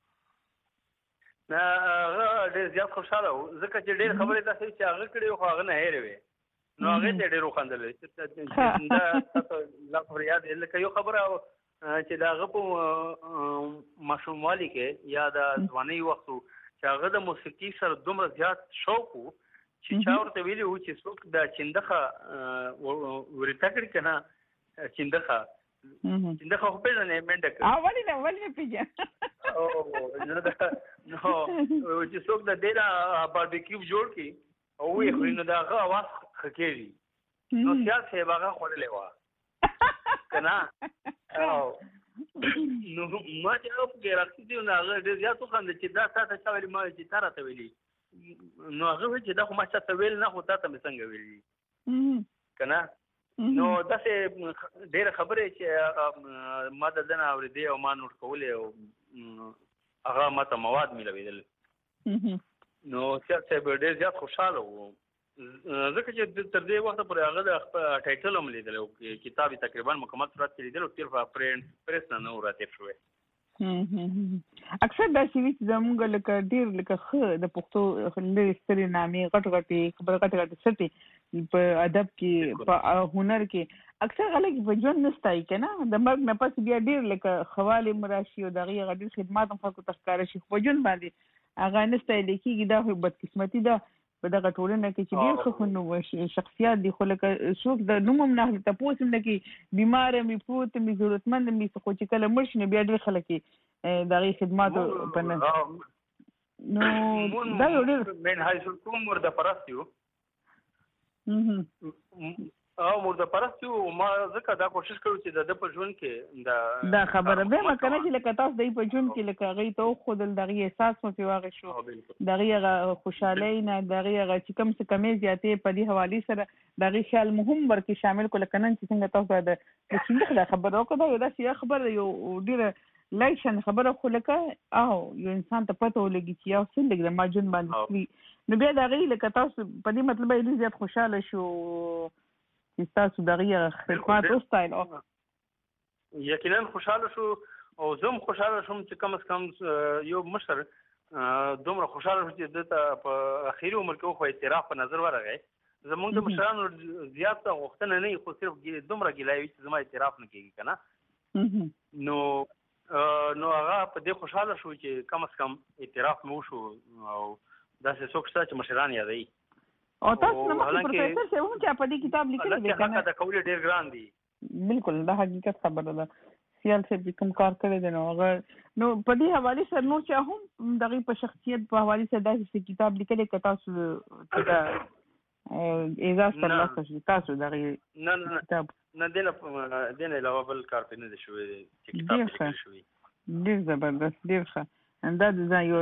نه هغه ډېر زیات خوشاله و ځکه چې ډېر خبرې داسې چې هغه کړي خو هغه نه هېروي نو هغه ډېر وخندل چې دا تاسو لا فریاد لکه یو خبره چې دا غو مشومالي کې یا د ځواني وخت چې هغه د موسیقي سره دومره زیات شوق چې چا ورته ویلي و چې څوک د چندخه ورته کړی کنه چندخه خو په نه منډه اولي نه پیجه او نو چې څوک د ډیره باربیکیو جوړ کی او وی خو نو دا هغه आवाज خکېږي نو سیاسي هغه خورلې و کنه او نو ما چې او کې راځي نو هغه ډیر زیات خوند چې دا تاسو څه ویلي ما چې تاره ته ویلي نو هغه چې دا خو ما څه ویل نه خو تاسو مې څنګه ویلي کنه نو داسې ډېر خبرې چې ما د دنه اورېدې او ما نوٹ کولې او هغه ماته مواد ملوېدل نو سیاسي به ډېر زیات خوشاله و ځکه چې تر دې وخته پورې هغه د ټایټل هم لیدل او کتاب تقریبا مکمل صورت کې لیدل او تیر په پریس نه وراتې شوې اکثر دا چې زموږ لکه ډېر لکه خ د پښتو لري ستري نامې غټ سټي په ادب کې په هنر کې اکثر خلک په ژوند نستای کنه د مرګ نه پس بیا ډېر لکه خواله مراشي او دغه غډیر خدمات هم خلکو تخکار شي په ژوند باندې هغه نستای لیکيږي دا بدقسمتي ده په دغه ټولنه کې چې ډېر خونو شخصیت دي خو لکه څوک د نومم نه تاسو هم نه کې بیمار مې پروت مې ضرورتمند مې خو چې کله مرشي نه بیا ډېر خلک دغه خدمات په نه نو دا ډېر من هاي سکوم ورته پرستیو او مرده پرست یو ما ځکه دا کوشش کړو چې د په ژوند کې دا خبره به ما کنه چې لکه تاسو د په ژوند کې لکه غي ته خود دغه احساس مو پیواغ شو دغه خوشحالي نه دغه چې کم څه کمې زیاتې په دې حواله سره دغه خیال مهم ورکه شامل کول کنه چې څنګه تاسو د څنګه خبره وکړه یو دا خبره یو ډیره لایشن خبره خو لکه او یو انسان ته پته ولګي چې یو څنګه د ماجون باندې نو بیا دغه لکه تاسو په دې مطلب یې زیات خوشاله شو چې تاسو دغه خدمات او سټایل یقینا خوشاله شو او زم خوشاله شوم چې کم از کم یو مشر دومره خوشاله شو چې د په اخیری عمر کې خو اعتراف په نظر ورغی زمونږ د مشرانو زیات غوښتنه نه خو صرف دومره ګیلای چې زما اعتراف نه کیږي کنه نو هغه په دې خوشاله شو چې کم از کم اعتراف مو شو او داسې څوک شته چې مشران یادوي او تاسو نو پروفیسور څه و چې په دې کتاب لیکلی دی کنه دا کول ډیر ګران دي بالکل دا حقیقت خبره ده سیال څه کوم کار کړی دی نو نو په دې حواله سره نور چې هم دغه په شخصیت په حواله سره داسې کتاب لیکلی که تاسو دا اجازه ترلاسه تاسو دغه کتاب نه دینه علاوه بل کار په نه دی شوی چې کتاب لیکل شوی ډیر زبردست ډیر ښه دا د یو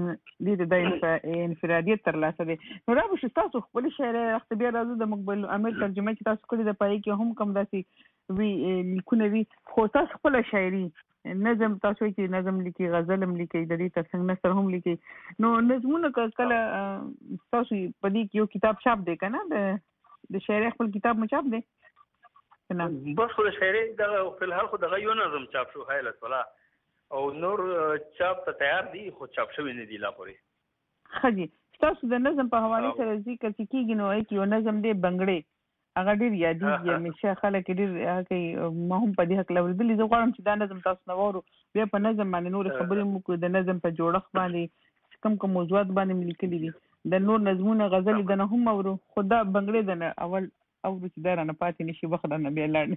د انفرادیت ترلاسه دی نو را به تاسو خپل شعر وخت بیا راځو د مقبل عامل ترجمه چې تاسو کړی د پای کې هم کم داسې وی لیکونه وی خو تاسو خپل شاعري نظم تاسو چې نظم لیکي غزل هم لیکي د دې ترڅنګ نثر هم لیکي نو نظمونه کله تاسو په دې کې یو کتاب چاپ دی کنه د شاعر خپل کتاب مو چاپ دی کنه بس خو شاعري د په الحال خو د یو نظم چاپ شو حیلت ولا او نور چاپ ته تیار دي خو چاپ شوی نه دی لا پورې خجی تاسو د نظم په حواله سره ذکر کیږي نو یو نظم دی بنگړې هغه ډیر یادېږي همیشه خلک ډیر هغه ما هم په دې حق لول دي زه غواړم چې دا نظم تاسو نوورو بیا په نظم باندې نور خبرې مو کو د نظم په جوړښت باندې کم موضوعات باندې لیکلي دي د نور نظمونه غزل د نه هم اورو خدا بنگړې د اول او چې دا نه پاتې نشي وخت نه بیا لاړ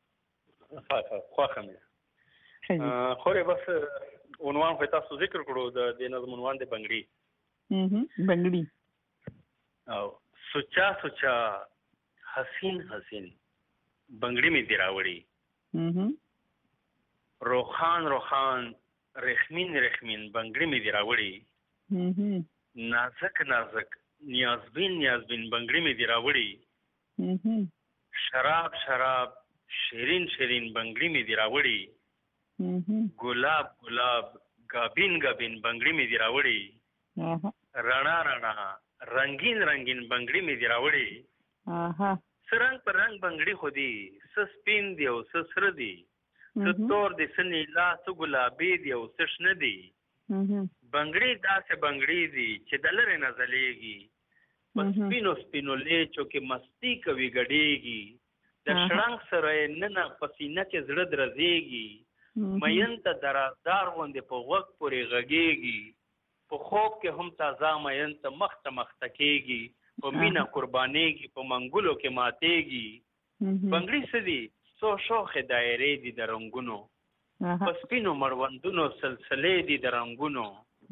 نشي خوښه مې خو بس عنوان خو تاسو ذکر کړو د دې نظم عنوان دی بنگړي بنگړي او سوچا حسین بنگړي می دی راوړي روخان رخمین بنگړي می دی راوړي نازک نیازبین بنگړي می دی راوړي شراب شیرین بنگړي می دی راوړي ګلاب گابین بنگړي می دی راوړي رڼا رنگین بنگړي می دی راوړي سرنګ پر رنگ بنگړي خو دی سپین دی او سر دی تور دی سنیلا تو ګلابي دی او سشن دی بنگړي داسې بنگړي دی چې دلره نزلېږي پس سپینو لیچو کې مستی کوي ګډېږي د شړنګ سره نن پسینه کې زړه درځيږي مین ته درازدار غوندې په وخت پورې غږېږي په خوب کې هم تازه مین ته مخ کېږي په مینا قربانېږي په منګولو کې ماتېږي بنگړي څه دي څو شوخې دایرې دي د رنګونو په سپینو مړوندونو سلسلې دي د رنګونو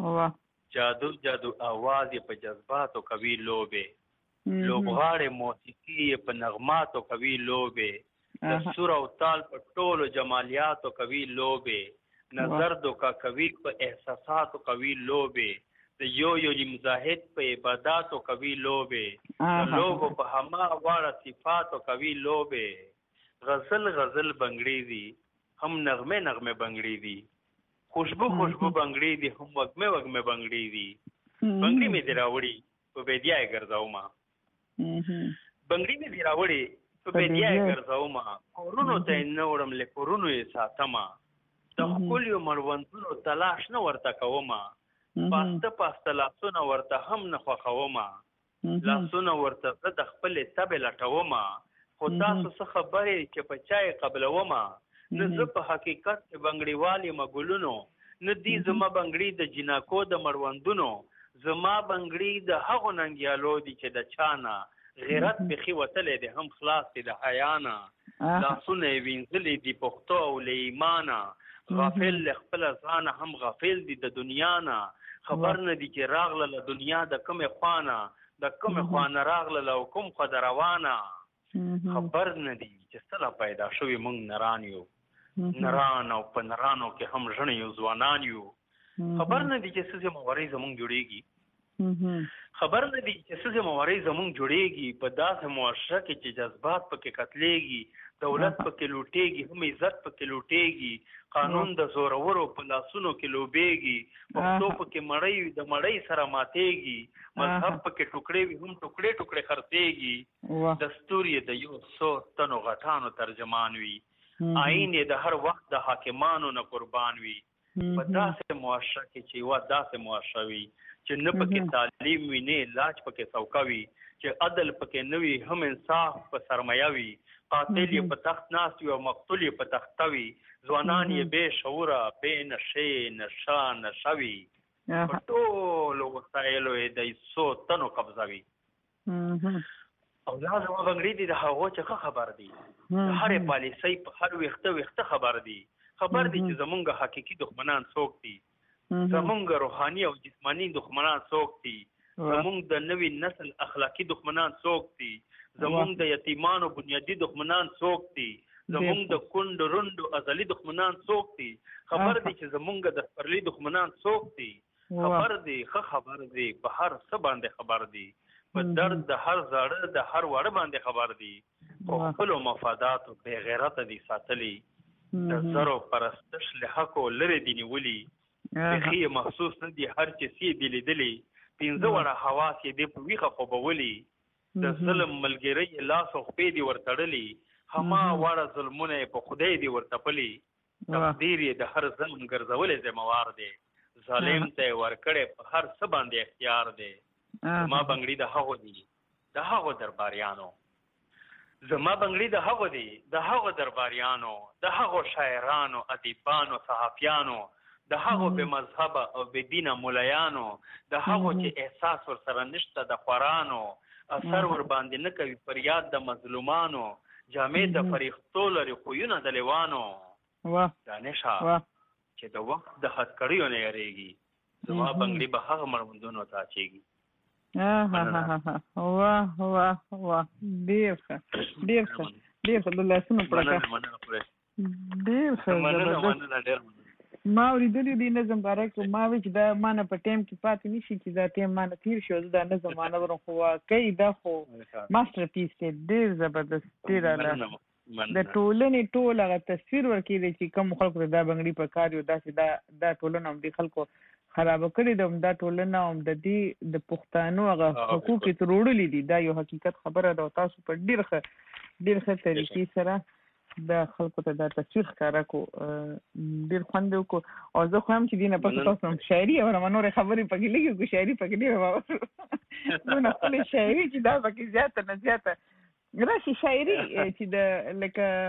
جادو اواز یې په جذباتو کوي لوبې لوبغاړې موسیقي یې په نغماتو کوي لوبې د سور او تال په ټولو جمالیاتو کوي لوبې نظر دوکا کوي په احساساتو کوي لوبې د یو مزاحد په عباداتو کوي لوبې د لوبو په هما واړه صفاتو کوي لوبې غزل بنگړي دي هم نغمه بنگړي دي خوشبو بنگړي دي هم وږمه بنگړي دي بنگړي می دی راوړي په بدیا یې ګرځاو ما بنگړي می دی راوړي په بدیا یې ګرځاو ما کورونو ته نه وړم له کورونو یې ساتما د خپل یو مړوندونو تلاش نه ورته کوما پاسته لاسونه ورته هم نه خوښوما لاسونه ورته د خپل تبه لټوما خو تاسو څه خبرې چې په چای قبلوما نه زه په حقیقت کې بنگړي والی مګلونو نه دی زما بنگړي د جناکو د مړوندونو زما بنگړي د هغو ننګیالو دي چې د چانا غیرت بخي وتلې دي هم خلاص دي د حیانا لاسونه وینځلې دي پښتو او له ایمانا غافل خپل ځان هم غافل دي د دنیا نه خبر نه دي چې راغله له دنیا د کومه خوانه راغله له کوم خو روانه خبر نه دي چې څه پیدا شوي موږ نران یو نران او په نرانو کې هم ژڼې یو ځوانان یو خبر نه دي چې څه ذمہوارۍ زموږ جوړېږي خبر نه دي چې څه ذمہوارۍ زموږ جوړېږي په داسې معاشره کې چې جذبات پکې قتلېږي دولت پکې لوټېږي هم عزت پکې لوټېږي قانون د زورورو په لاسونو کې لوبېږي پښتو پکې مړۍ د مړۍ سره ماتېږي مذهب پکې ټوکړې وي هم ټوکړې ټوکړې خرڅېږي دستور یې د 100 تنو غټانو ترجمان وي آئین یې د هر وخت د حاکمانو نه قربان وي په داسې معاشره کې چې یوه داسې معاشره وي چې نه پکې تعلیم وي نه علاج پکې سوکه وي چې عدل پکې نه وي هم انصاف په سرمایه وي قاتل یې په تخت ناست وي او مقتول یې په تخته وي ځوانان یې بې شعوره بې نشې نشه نشه وي په ټولو وسایلو یې د 100 تنو قبضه وي او دا زما بنګړي دي د هغو چې ښه خبر دي د هرې پالیسۍ په هر ویښته خبر دي چې زمونږ حقیقي دښمنان څوک دي زمونږ روحاني او جسماني دښمنان څوک دي زمونږ د نوي نسل اخلاقي دښمنان څوک دي زمونږ د یتیمانو بنیادي دښمنان څوک دي زمونږ د کونډو رونډو ازلي دښمنان څوک دي خبر دي چې زمونږ د سپرلي دښمنان څوک دي خبر دي خبر دي په هر څه باندې خبر دي په درد د هر زاړه د هر وړ باندې خبر دي خو خپلو مفاداتو بې غیرته دي ساتلي د زرو پرستش له حقو لرې دي نیولي بیخي یې محسوس نه دي هر چې سی دي لیدلي 15 وړه حواس یې دې په ویښه خوبولي د ظلم ملګری یې لاس او خپې دي ورتړلي هما واړه ظلمونه یې په خدای دي ورتپلي تقدیر یې د هر ظلم ګرځولی ذموار دی ظالم ته یې ورکړی په هر څه باندې اختیار دی زما بنګړي د هغو دي د هغو درباریانو زما بنګړي د هغو دي د هغو درباریانو د هغو شاعرانو ادیبانو صحافیانو د هغو بې مذهبه او بې دینه ملایانو د هغو چې احساس ورسره نشته د خورانو اثر ور باندې نه کوي فریاد د مظلومانو جامې د فریختو لري خویونه د لیوانو دانشه چې د وخت د هتکړیو نه یریږي زما بنګړي به هغه مړوندونو ته اچېږي واه ډېر ښه د لاسونو پړکه ډېر ښه ما اورېدلي دي نظم باره کې ما وی چې دا مانه په ټایم کې پاتې نشي چې دا ټایم مانه تیر شو دا نظم مانه ورم خو واقعي دا خو ماسټر پیس دی ډېر زبردست ډېر اعلی د ټولنې ټول هغه تصویر ورکړي چې کوم خلکو ته دا بنګړي په کار یو داسې دا ټولنه هم د خلکو خرابه کړې ده دا ټولنه هم د دې د پښتانو هغه حقوق یې تروړلي دي دا یو حقیقت خبره ده او تاسو په ډېر ښه طریقې سره د خلکو ته دا تصویر ښکاره کو ډېر خوند یې وکړو او زه خو هم چې دې نه پس تاسو هم شاعري اورم نورې خبرې پکې لږې وکړو شاعري پکې ډېره دونه ښکلې شاعري چې دا پکې زیاته نه زیاته راشي شاعري چې د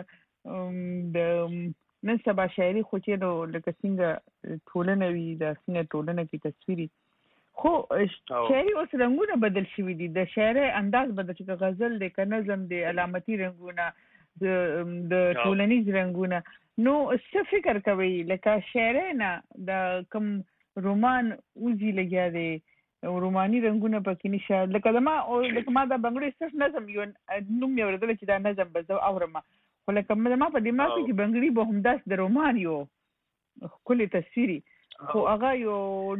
لکه د نن سبا شاعري خو چې نو لکه څنګه ټولنه وي د څنګه ټولنه کې تصویري خو شاعري اوس رنګونه بدل شوي دي د شاعرۍ انداز بدل شي که غزل دی که نظم دی علامتي رنګونه د ټولنیز رنګونه نو څه فکر کوئ لکه شاعرۍ نه د کوم رومان وزي لګیا دی روماني رنګونه پکې نشه لکه ما دا بنګړي صرف نظم یو نوم مې اورېدلی چې دا نظم به زه اورم خو لکه ما په دماغ کې چې بنګړي به همداسې د رومان یو ښکلې تصویري خو هغه یو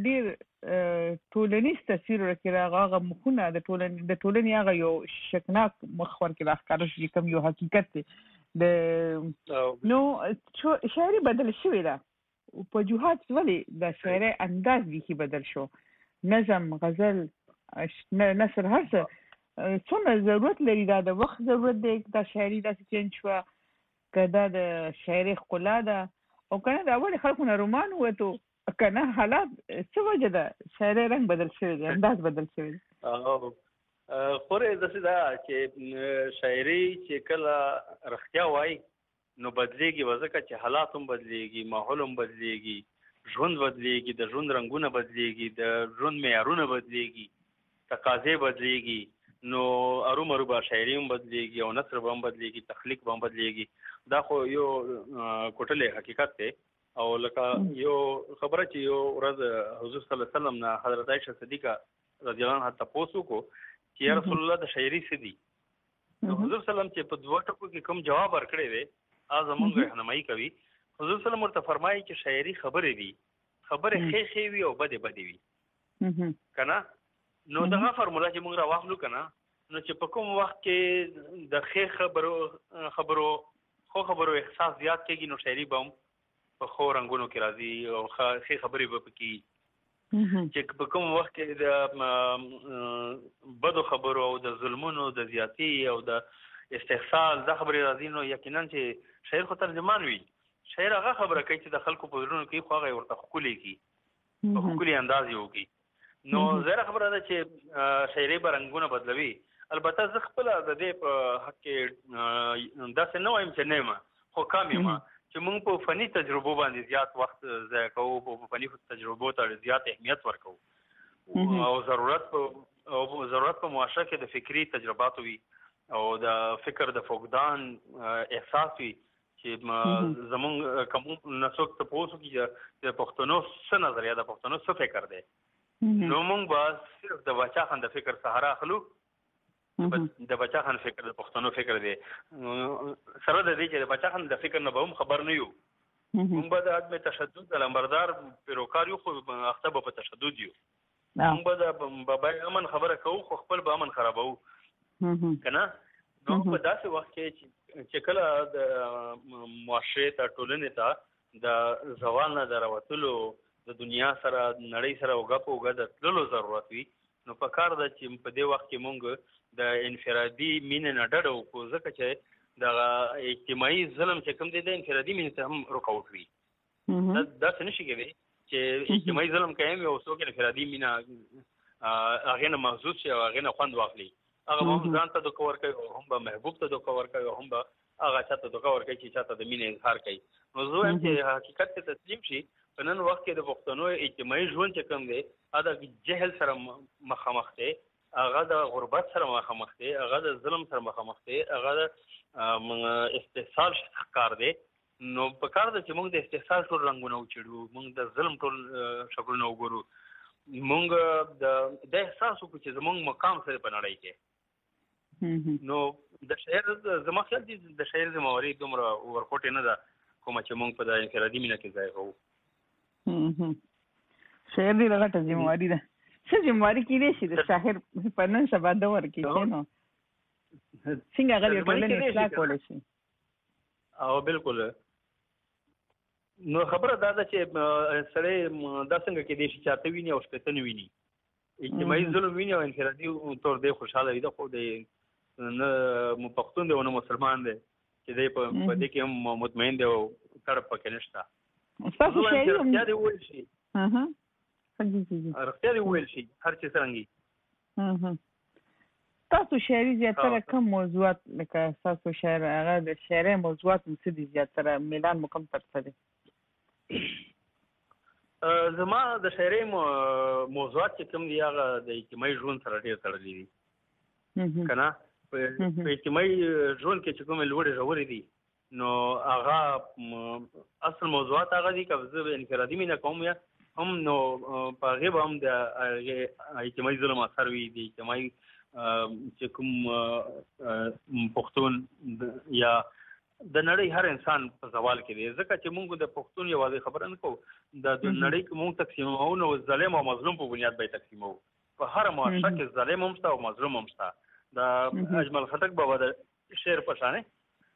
ډېر ټولنیز تصویر ورکړي هغه مخونه د ټولنې هغه یو شکناک مخ ورکړي راښکاره شي کوم یو حقیقت دی نو شاعري بدل شوې ده په جهاد ولې د شاعرۍ انداز بیخي بدل شو نظم غزل نثر هر څه څومره ضرورت لري دا د وخت ضرورت دی دا شاعري داسې چینج شوه که دا د شاعرۍ ښکلا ده او که نه د اولې خلکو نه رومان ووتو که نه حالات څه وجه ده شاعرۍ رنګ بدل شوی دی انداز بدل شوی دی خورې داسې ده چې شاعري چې کله رښتیا وایي نو بدلېږي ځکه چې حالات هم بدلېږي ماحول هم بدلېږي ژوند بدلېږي د ژوند رنګونه بدلېږي د ژوند معیارونه بدلېږي تقاضې بدلېږي نو ارومرو به شاعري هم بدلېږي او نثر به هم بدلېږي تخلیق به هم بدلېږي دا خو یو کوټلی حقیقت دی او لکه یو خبره چې یو ورځ حضور صلی الله علیه وسلم نه حضرت عایشه صدیقه رضی الله عنها تپوس وکړو چې یا رسول الله د شاعري څه دي حضور سلام چې په دوه ټکو کې کوم جواب ورکړی دی زمونږ رهنمایي کوي. حضور سلام ورته فرمایي چې شاعري خبرې دي، خبرې ښې وي او بدې وي که نه. نو دغه فرموله چې موږ راواخلو که نه، نو چې په کوم وخت کې د ښې خبرو احساس زیات کېږي، نو شاعري به هم په ښو رنګونو کې راځي او ښې خبرې به پکې. چې په کوم وخت کې د بدو خبرو او د ظلمونو د زیاتي او د استحصال دا خبرې راځي، نو یقینا چې شاعر خو ترجمان وي. شاعر هغه خبره کوي چې د خلکو په زړونو کې خو هغه ورته ښکلي کړي، په ښکلي انداز یې وکړي. نو ظاهره خبره ده چې شاعري به رنګونه بدلوي. البته زه خپله د دې په حق کې داسې نه وایم چې نه یم، خو کم یم چې موږ په فني تجربو باندې زیات وخت ضایع کوو، په فني تجربو ته زیات اهمیت ورکوو او ضرورت په معاشره کې د فکري تجرباتو وي او د فکر د فقدان احساس وي چې زمونږ کوم نسوک ته پوسو کې د پښتنو څه نظریه د پښتنو څه فکر دی. نو موږ به صرف د بچا خان د فکر سهارا اخلو، د بچا خان فکر د پښتنو فکر دی. سره د دې چې د بچا خان د فکر نه به هم خبر نه یو، موږ به د عدم تشدد د لمبردار پیروکار یو، خو اخته به په تشدد یو. موږ به د بابای امن خبره کوو، خو خپل به امن خرابوو که نه. نو په داسې وخت کې چې کله د معاشرې ته، ټولنې ته د زوال نه د راوتلو، د دنیا سره نړۍ سره اوږه په اوږه د تللو ضرورت وي، نو په کار ده چې په دې وخت کې موږ د انفرادي مینې نه ډډه وکړو، ځکه چې دغه اجتماعي ظلم چې کوم دی د انفرادي مینې ته هم رکاوټ وي. داسې نشي کېدی چې اجتماعي ظلم قایم وي او څوک انفرادي مینه هغې نه محظوظ شي او هغې نه خوند واخلي. هغه به هم ځان ته دوکه ورکوي او هم به محبوب ته دوکه ورکوي او هم به هغه چا ته دوکه ورکوي چې چا ته د مینې اظهار کوي. نو زه وایم چې حقیقت ته تسلیم شي. په نن وخت کې د پښتنو اجتماعي ژوند چې کوم دی هغه د جهل سره مخامخ دی، هغه د غربت سره مخامخ دی، هغه د ظلم سره مخامخ دی، هغه د استحصال ښکار دی. نو په کار ده چې موږ د استحصال ټول رنګونه وچېړو، موږ د ظلم ټول شکلونه وګورو، موږ د احساس وکړو چې زموږ مقام سره په نړۍ کې. نو د شاعر زما خیال دي د شاعر ذمهواري دومره ورکوټې نه ده کومه چې موږ په د انفرادي مینه کې ضایع کوو. شاعر ډېره غټه ذمهواري ده. څه ذمهواري کېدای شي د شاعر په نن سبا دور کې؟ نو څنګه هغه د ټولنې اصلاح کولی شي؟ او بالکل. نو خبره دا ده چې سړی دا څنګه کېدای شي چې اته ویني او شپېته نه ویني، اجتماعي ظلم ویني او انفرادي طور دی خوشحاله وي. خو د نه پښتون دی او نه مسلمان دی چې دی په دې کې هم مطمئن دی او تړپ پکې نشته. ستاسو شاعري رښتیا دې وویل شي، رښتیا دې وویل شي هر څه څرنګي. تاسو شاعري زیاتره کوم موضوعات لکه تاسو شاعر هغه د شاعري موضوعات څه دي زیاتره میلان مو کوم طرفه دي؟ زما د شاعري موضوعات چې کوم دي هغه د اجتماعي ژوند سره ډېر تړلي دي که نه. په اجتماعي ژوند کې چې کومې لوړې ژورې دي نو هغه اصل موضوعات هغه دي که زه انفرادي مینه کوم یا هم نو په هغې به هم د اجتماعي ظلم اثر وي، د اجتماعي چې کوم پښتون یا د نړۍ هر انسان په زوال کې دی. ځکه چې موږ د پښتون یوازې خبره نه کوو، د نړۍ کې موږ تقسیموو نو ظالم او مظلوم په بنیاد به یې تقسیموو. په هر معاشره کې ظالم هم شته او مظلوم هم شته. د اجمل خټک بابا د شعر په شانې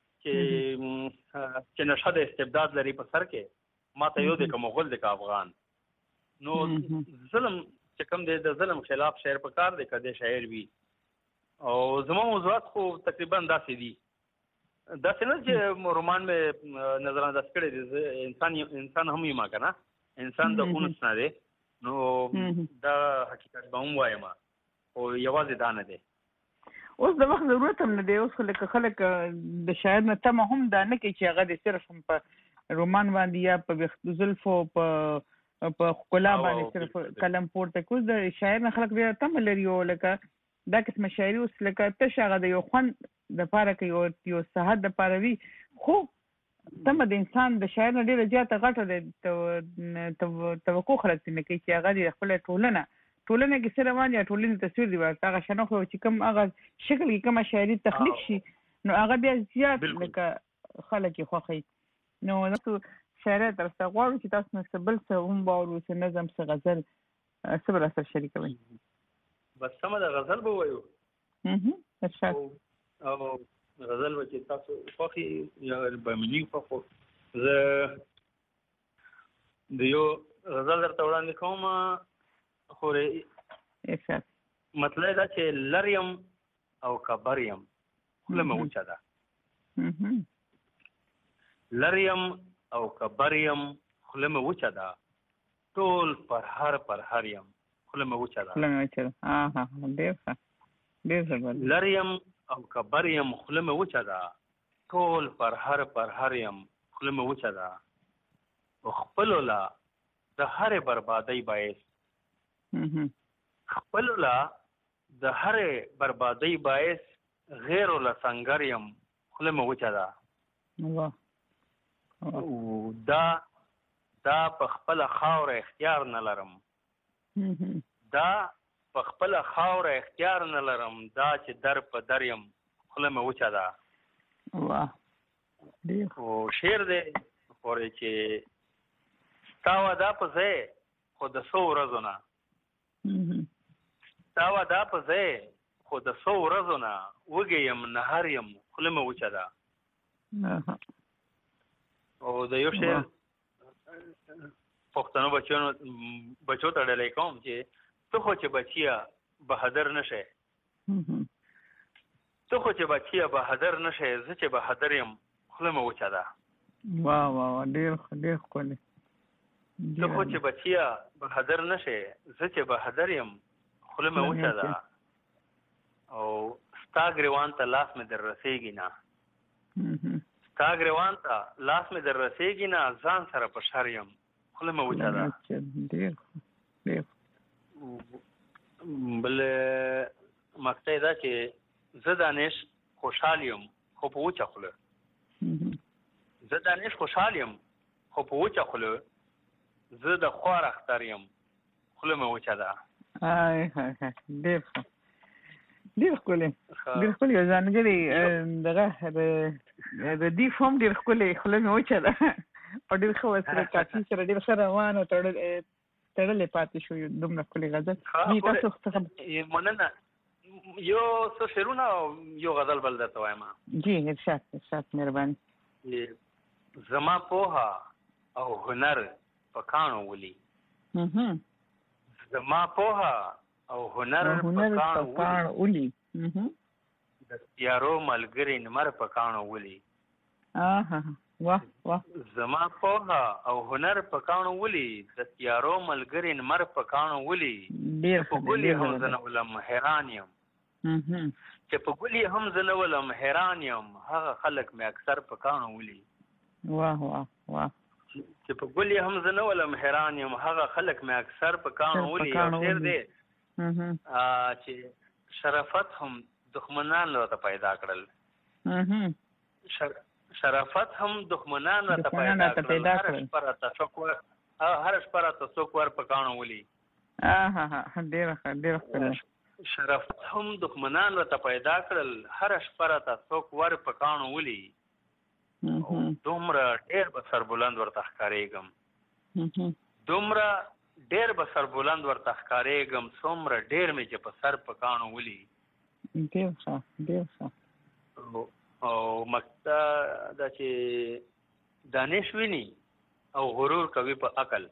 چې نشه د استبداد لري په سر کې، ما ته یو دی که مغول دی که افغان. نو ظلم چې کوم دی د ظلم خلاف شعر په کار دی که دی شاعر وي. او زما موضوعات خو تقریبا داسې دي، داسې نه چې رومان مې نظر انداز کړی دی. زه انسان هم یم که نه، انسان د اونس نه دی. نو دا حقیقت به هم وایم، خو یوازې دا نه دی. اوس د وخت ضرورت هم نه دی. اوس خو خلک د شاعر نه تمه هم دا نه کوي چې هغه د صرف په رومان باندې یا په ویښتو زلفو په ښکلا باندې صرف قلم پورته کړو. د شاعر نه خلک ډېره تمه لري او لکه دا قسمه شاعري اوس لکه تش هغه د یو خوند دپاره که یو صحت دپاره وي، خو تمه د انسان د شاعر نه ډېره زیاته غټه ده. توقع خلک ترې نه کوي چې هغه د خپله ټولنه ټولنه کې سره روان یا ټولنې تصویر دی هغه شنو خو چې کوم هغه شکل کې کوم شاعري تخلیق شي نو هغه بیا زیات لکه خلک خوخي نو تاسو شاعر تر څو غواړو چې تاسو نو بل څه هم باور څه نظم څه غزل څه بل سره شریکوي بس سم د غزل به وایو ارشاد او غزل چې تاسو خوخي یا به منی خو زه د یو غزل درته وړاندې کوم خو ارشاد مطلب دا چې لریم او کبریم خله مو وچا ده لریم او کبریم خله مو وچا ده ټول پر هر یم خله مو وچا ده ها ډېر لریم او کبریم خله مو وچا ده ټول پر هر یم خله مو وچا ده خپل لا د هر بربادۍ باعث خپل لا د هر بربادۍ باعث غیر له سنگریم خله مو وچا ده دا په خپل خاور اختیار نه لرم دا په خپل خاور اختیار نه لرم دا چې در په دریم خله مو وچا ده واه ډېر او شعر دی خوري چې تا ودا په ځای خو د 100 ورځو نه تا ودا په ځای خو د 100 ورځو نه وګیم نهار یم خله مو وچا ده او د یو شعر پښتنو بچو ته ډلې کوم چې ته خو چې بچیا بهادر نشه ته خو چې بچیا بهادر نشه زه چې بهادر یم خله مو وچا ده واه ډېر ښکلی ته خو چې بچیا بهادر نشه زه چې بهادر یم خله مو وچا ده او ستا ګریوان ته لاس مې در رسېږي نه ستا ګریوان ته لاس مې در رسېږي نه ځان سره په شر یم خله مو وچا ده ډېر بل مقصد دا چې زه دانش خوشحال یم خو په وچه خوله زه دانش خوشحال یم خو په وچه خوله زه د خوار اختر یم خوله مې وچه ده ډېر ښکلی ځانګړی دغه د دې فوم ډېر ښکلی خوله مې وچه ده او ډېر ښه سره کافي سره ډېر ښه روان او تړلې پاتې شو دومره ښکلی غزل تاسو څه مننه یو څه شعرونه یو غزل بل درته وایم جی ارشاد مهرباني زما پوها او هنر په کاڼو ولي زما پوها او هنر په کاڼو ولي د تیارو ملګری نمر په کاڼو ولي واه زما پوها او هنر په کاڼو ولي د تیارو ملګری نمر په کاڼو ولي په ګلي هم زنه ولم حیران یم چې په ګلي هم زنه ولم حیران یم هغه خلک مې اکثر په کاڼو ولي واه چې په ګلي هم زنه ولم حیران یم هغه خلک مې اکثر په کاڼو ولي یو شعر دی چې شرافت هم دښمنان راته پیدا کړل شرافت هم دښمنان راته پیدا کړل هر شپه راته څوک ور په کاڼو ولي ډېر شرافت هم دښمنان راته پیدا کړل هر شپه راته څوک ور په کاڼو ولي دومره ډېر به سربلند ورته ښکارېږم دومره ډېر به سربلند ورته ښکارېږم څومره ډېر مې چې په سر په کاڼو ولي ډېر ښه او مقصد دا چې دانش ویني او غرور کوي په عقل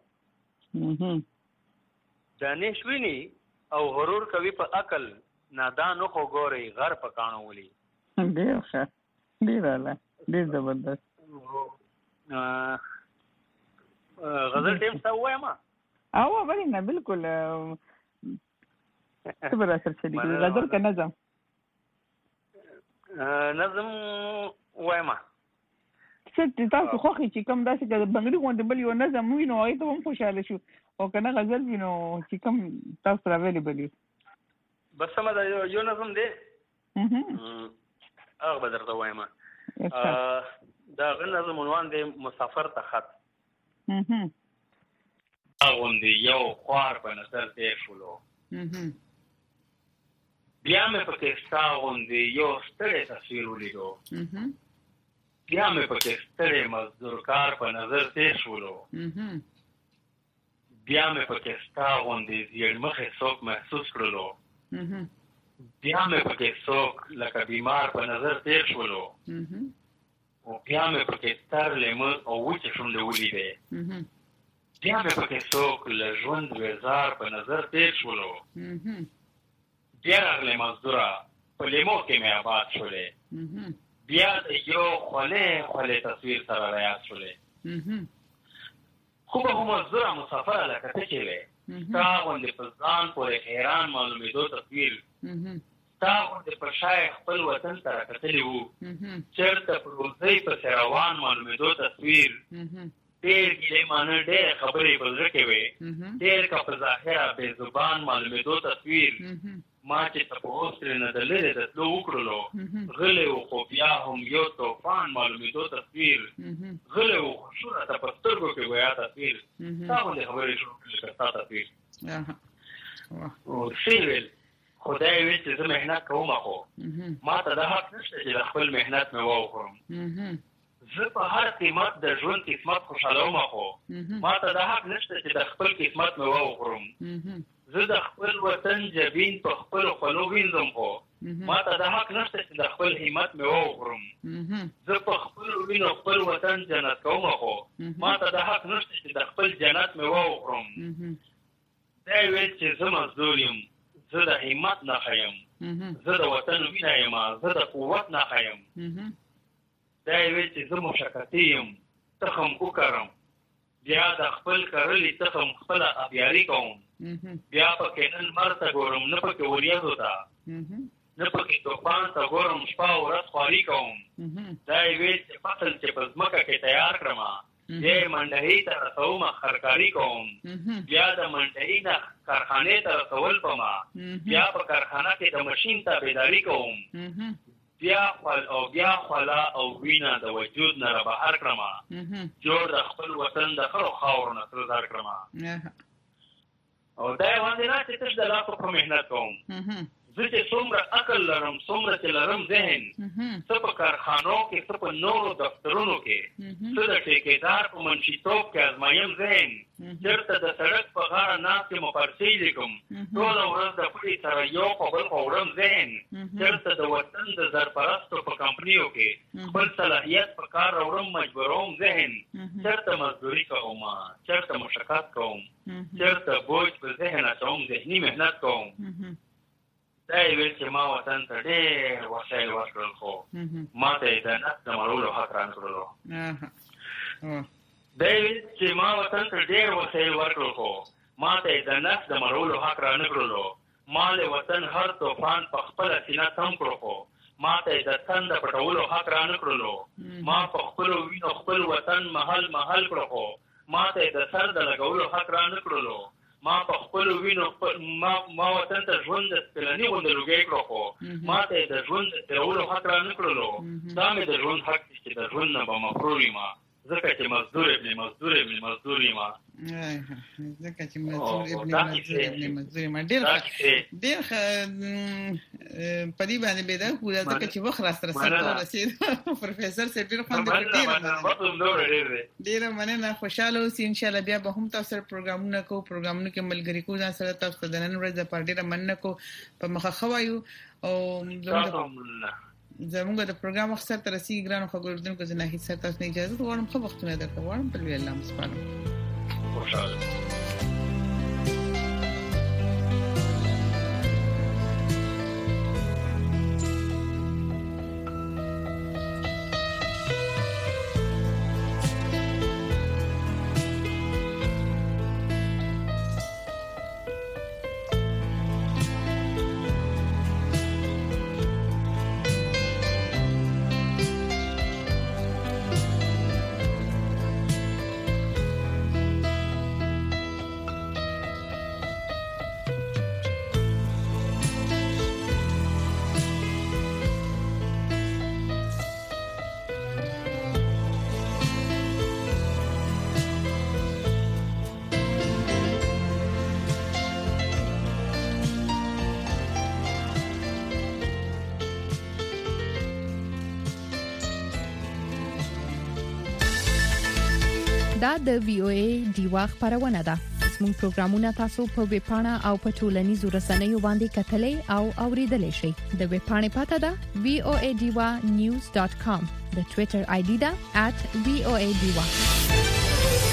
دانش ویني او غرور کوي په عقل نادان خو ګوري غر په کاڼو ولي ډېر ښه ډېر زبردست غزل ټیم څه وایم بلې نه بالکل څه به راسره شریک غزل که نظم وایم چې تاسو خوښي چې کوم داسې که بنګړي غوندې بل یو نظم وي نو هغې ته هم خوشحاله شو او که نه غزل وي نو چې کوم تاسو سره اویلیبل وي بس سمه ده یو نظم دی هغه به درته وایم دا غن نظم عنوان دی مسافر ته خط غوندې یو خوار په نظر تیر شولو بیا مې پکې ستا غوندې یو ستړی تصویر ولیدو بیا مې پکې ستړی مزدور کار په نظر تیر شولو بیا مې پکې ستا غوندې زیړمخې څوک محسوس کړلو بیا مې پکې څوک لکه بیمار په نظر تیر شولو او بیا مې پکې ستر لیمه او وچې شونډې ولیدې بیا مې پکې څوک له ژوند وزار په نظر تیر شولو بیا راغلی مزدوره په لیمو کې مې آباد شولې بیا د یو خولې تصویر سره رایاد شولې خو به خو مزدوره مسافره لکه ته چې وې ستا غوندې په ځان پورې حیران معلومېدو تصویر ستا غوندې په شای خپل وطن ته راکتلي وو چېرته په روزۍ پسې روان معلومېدو تصویر ډېر ګیلې مانه ډېرې خبرې په زړه کې وې ډېر که په ظاهره بې زبان معلومېدو تصویر ما چې تپوس ترې نه د لرې د تلو وکړلو غلی و خو بیا هم یو توفان معلومېدو تصویر غلی و خو شوره ته په سترګو کې ګویا تصویر ستا غوندې خبرې شروع کړې لکه ستا تصویر ښې ویل خدای ویل چې زه محنت کوم خو ما ته دا حق نشته چې د خپل محنت مې وخورم زه په هر قیمت د ژوند قسمت خوشحالوم خو ما ته دا حق نشته چې د خپل قسمت مې وخورم زه د خپل وطن جبین په خپل خولو وینځم خو ما ته دا حق نشته چې د خپل همت مې وخورم زه په خپل وینو خپل وطن جنت کوم خو ما ته دا حق نشته چې د خپل جنت مې وخورم دا ویل چې زه مزدور یم زه د همت نښه یم زه د وطن وینه یم زه د قوت نښه یم دا ویل چې زه مشقتي یم تخم وکرم بیا د خپل کرلي تخم خپله ابیاري کوم بیا پکې نن لمر ته ګورم نه پکې وریځو ته نه پکې طوفان ته ګورم شپه او ورځ خواري کوم دا یې ویل چې فصل چې په ځمکه کې تیار کړم بیا یې منډهي ته رسومه خرکاري کوم بیا د منډهي نه کارخانې ته رسول پمه بیا په کارخانه کې د ماشین ته بیداري کوم بیا خوله او وینه د وجود نه را بهر کړم جوړ د خپل وطن د خړو خاورو نه سرزار کړم او دا یې باندې نه چې تش د لاسو په محنت کوم زه چې څومره عقل لرم څومره چې لرم ذهن څه په کارخانو کې څه په نورو دفترونو کې څه د ټیکېدار په منشیتوب کې ازمایم ذهن چېرته د سړک په غاړه ناست یم پرچۍ لیکم ټوله ورځ د پړي سره یو په بل خوا وړم ذهن چېرته د وطن د زرپرستو په کمپنیو کې خپل صلاحیت په کار راوړم مجبوروم ذهن چېرته مزدوري کوم چېرته مشقت کوم چېرته بوج په ذهن اچوم ذهني محنت کوم دا یې ویل چې ما وطن ته ډېر وسایل ورکړل خو ما ته یې د نفس د مړولو حق را نه کړلو دا یې ویل چې ما وطن ته ډېر وسایل ورکړل خو ما ته یې د نفس د مړولو حق را نه کړلو ما له وطن هر طوفان په خپله سینه تم کړو خو ما ته یې د تن د پټولو حق را نه کړلو ما په خپلو وینو خپل وطن محل کړو خو ما ته یې د سر د لګولو حق را نه کړلو ما په خپلو وینو ما وطن ته ژوند د سپلني غوندې لوګی کړو خو ما ته یې د ژوند د تېرولو حق را نه کړلو دا مې د ژوند حق دی چې د ژوند نه به مفرور یم ځکه چې مزدور ابن مزدور یم ځکه چې مزدور یم ډېر په دې باندې بېده پوره ځکه چې وخت راسره سره ورسېد پروفیسر صاحب ډېر خوند ډېره مننه خوشحاله اوسئ انشاءالله بیا به هم تاسو سره پروګرامونه کې ملګري کوو ځان سره تاسو د نن ورځ لپاره ډېره مننه کوو په مخه ښه وایو او زموږ د پروګرام وخت سره تر رسیدي ګرانو خبردونکو زه ناهید سره تاسو نه اجازه غواړم ښه وختونه درته غواړم په لوی الله مسپارم خوشحاله دا د VOA دیوا خبرونه ده. زموږ پروګرامونه تاسو په ویب پاڼه او په ټولنیزو رسنیو باندې کتلې او اوریدلې شئ. د ویب پاڼې پته ده voadiwa.news.com. د ټوئیټر آی ډي ده @voadiwa.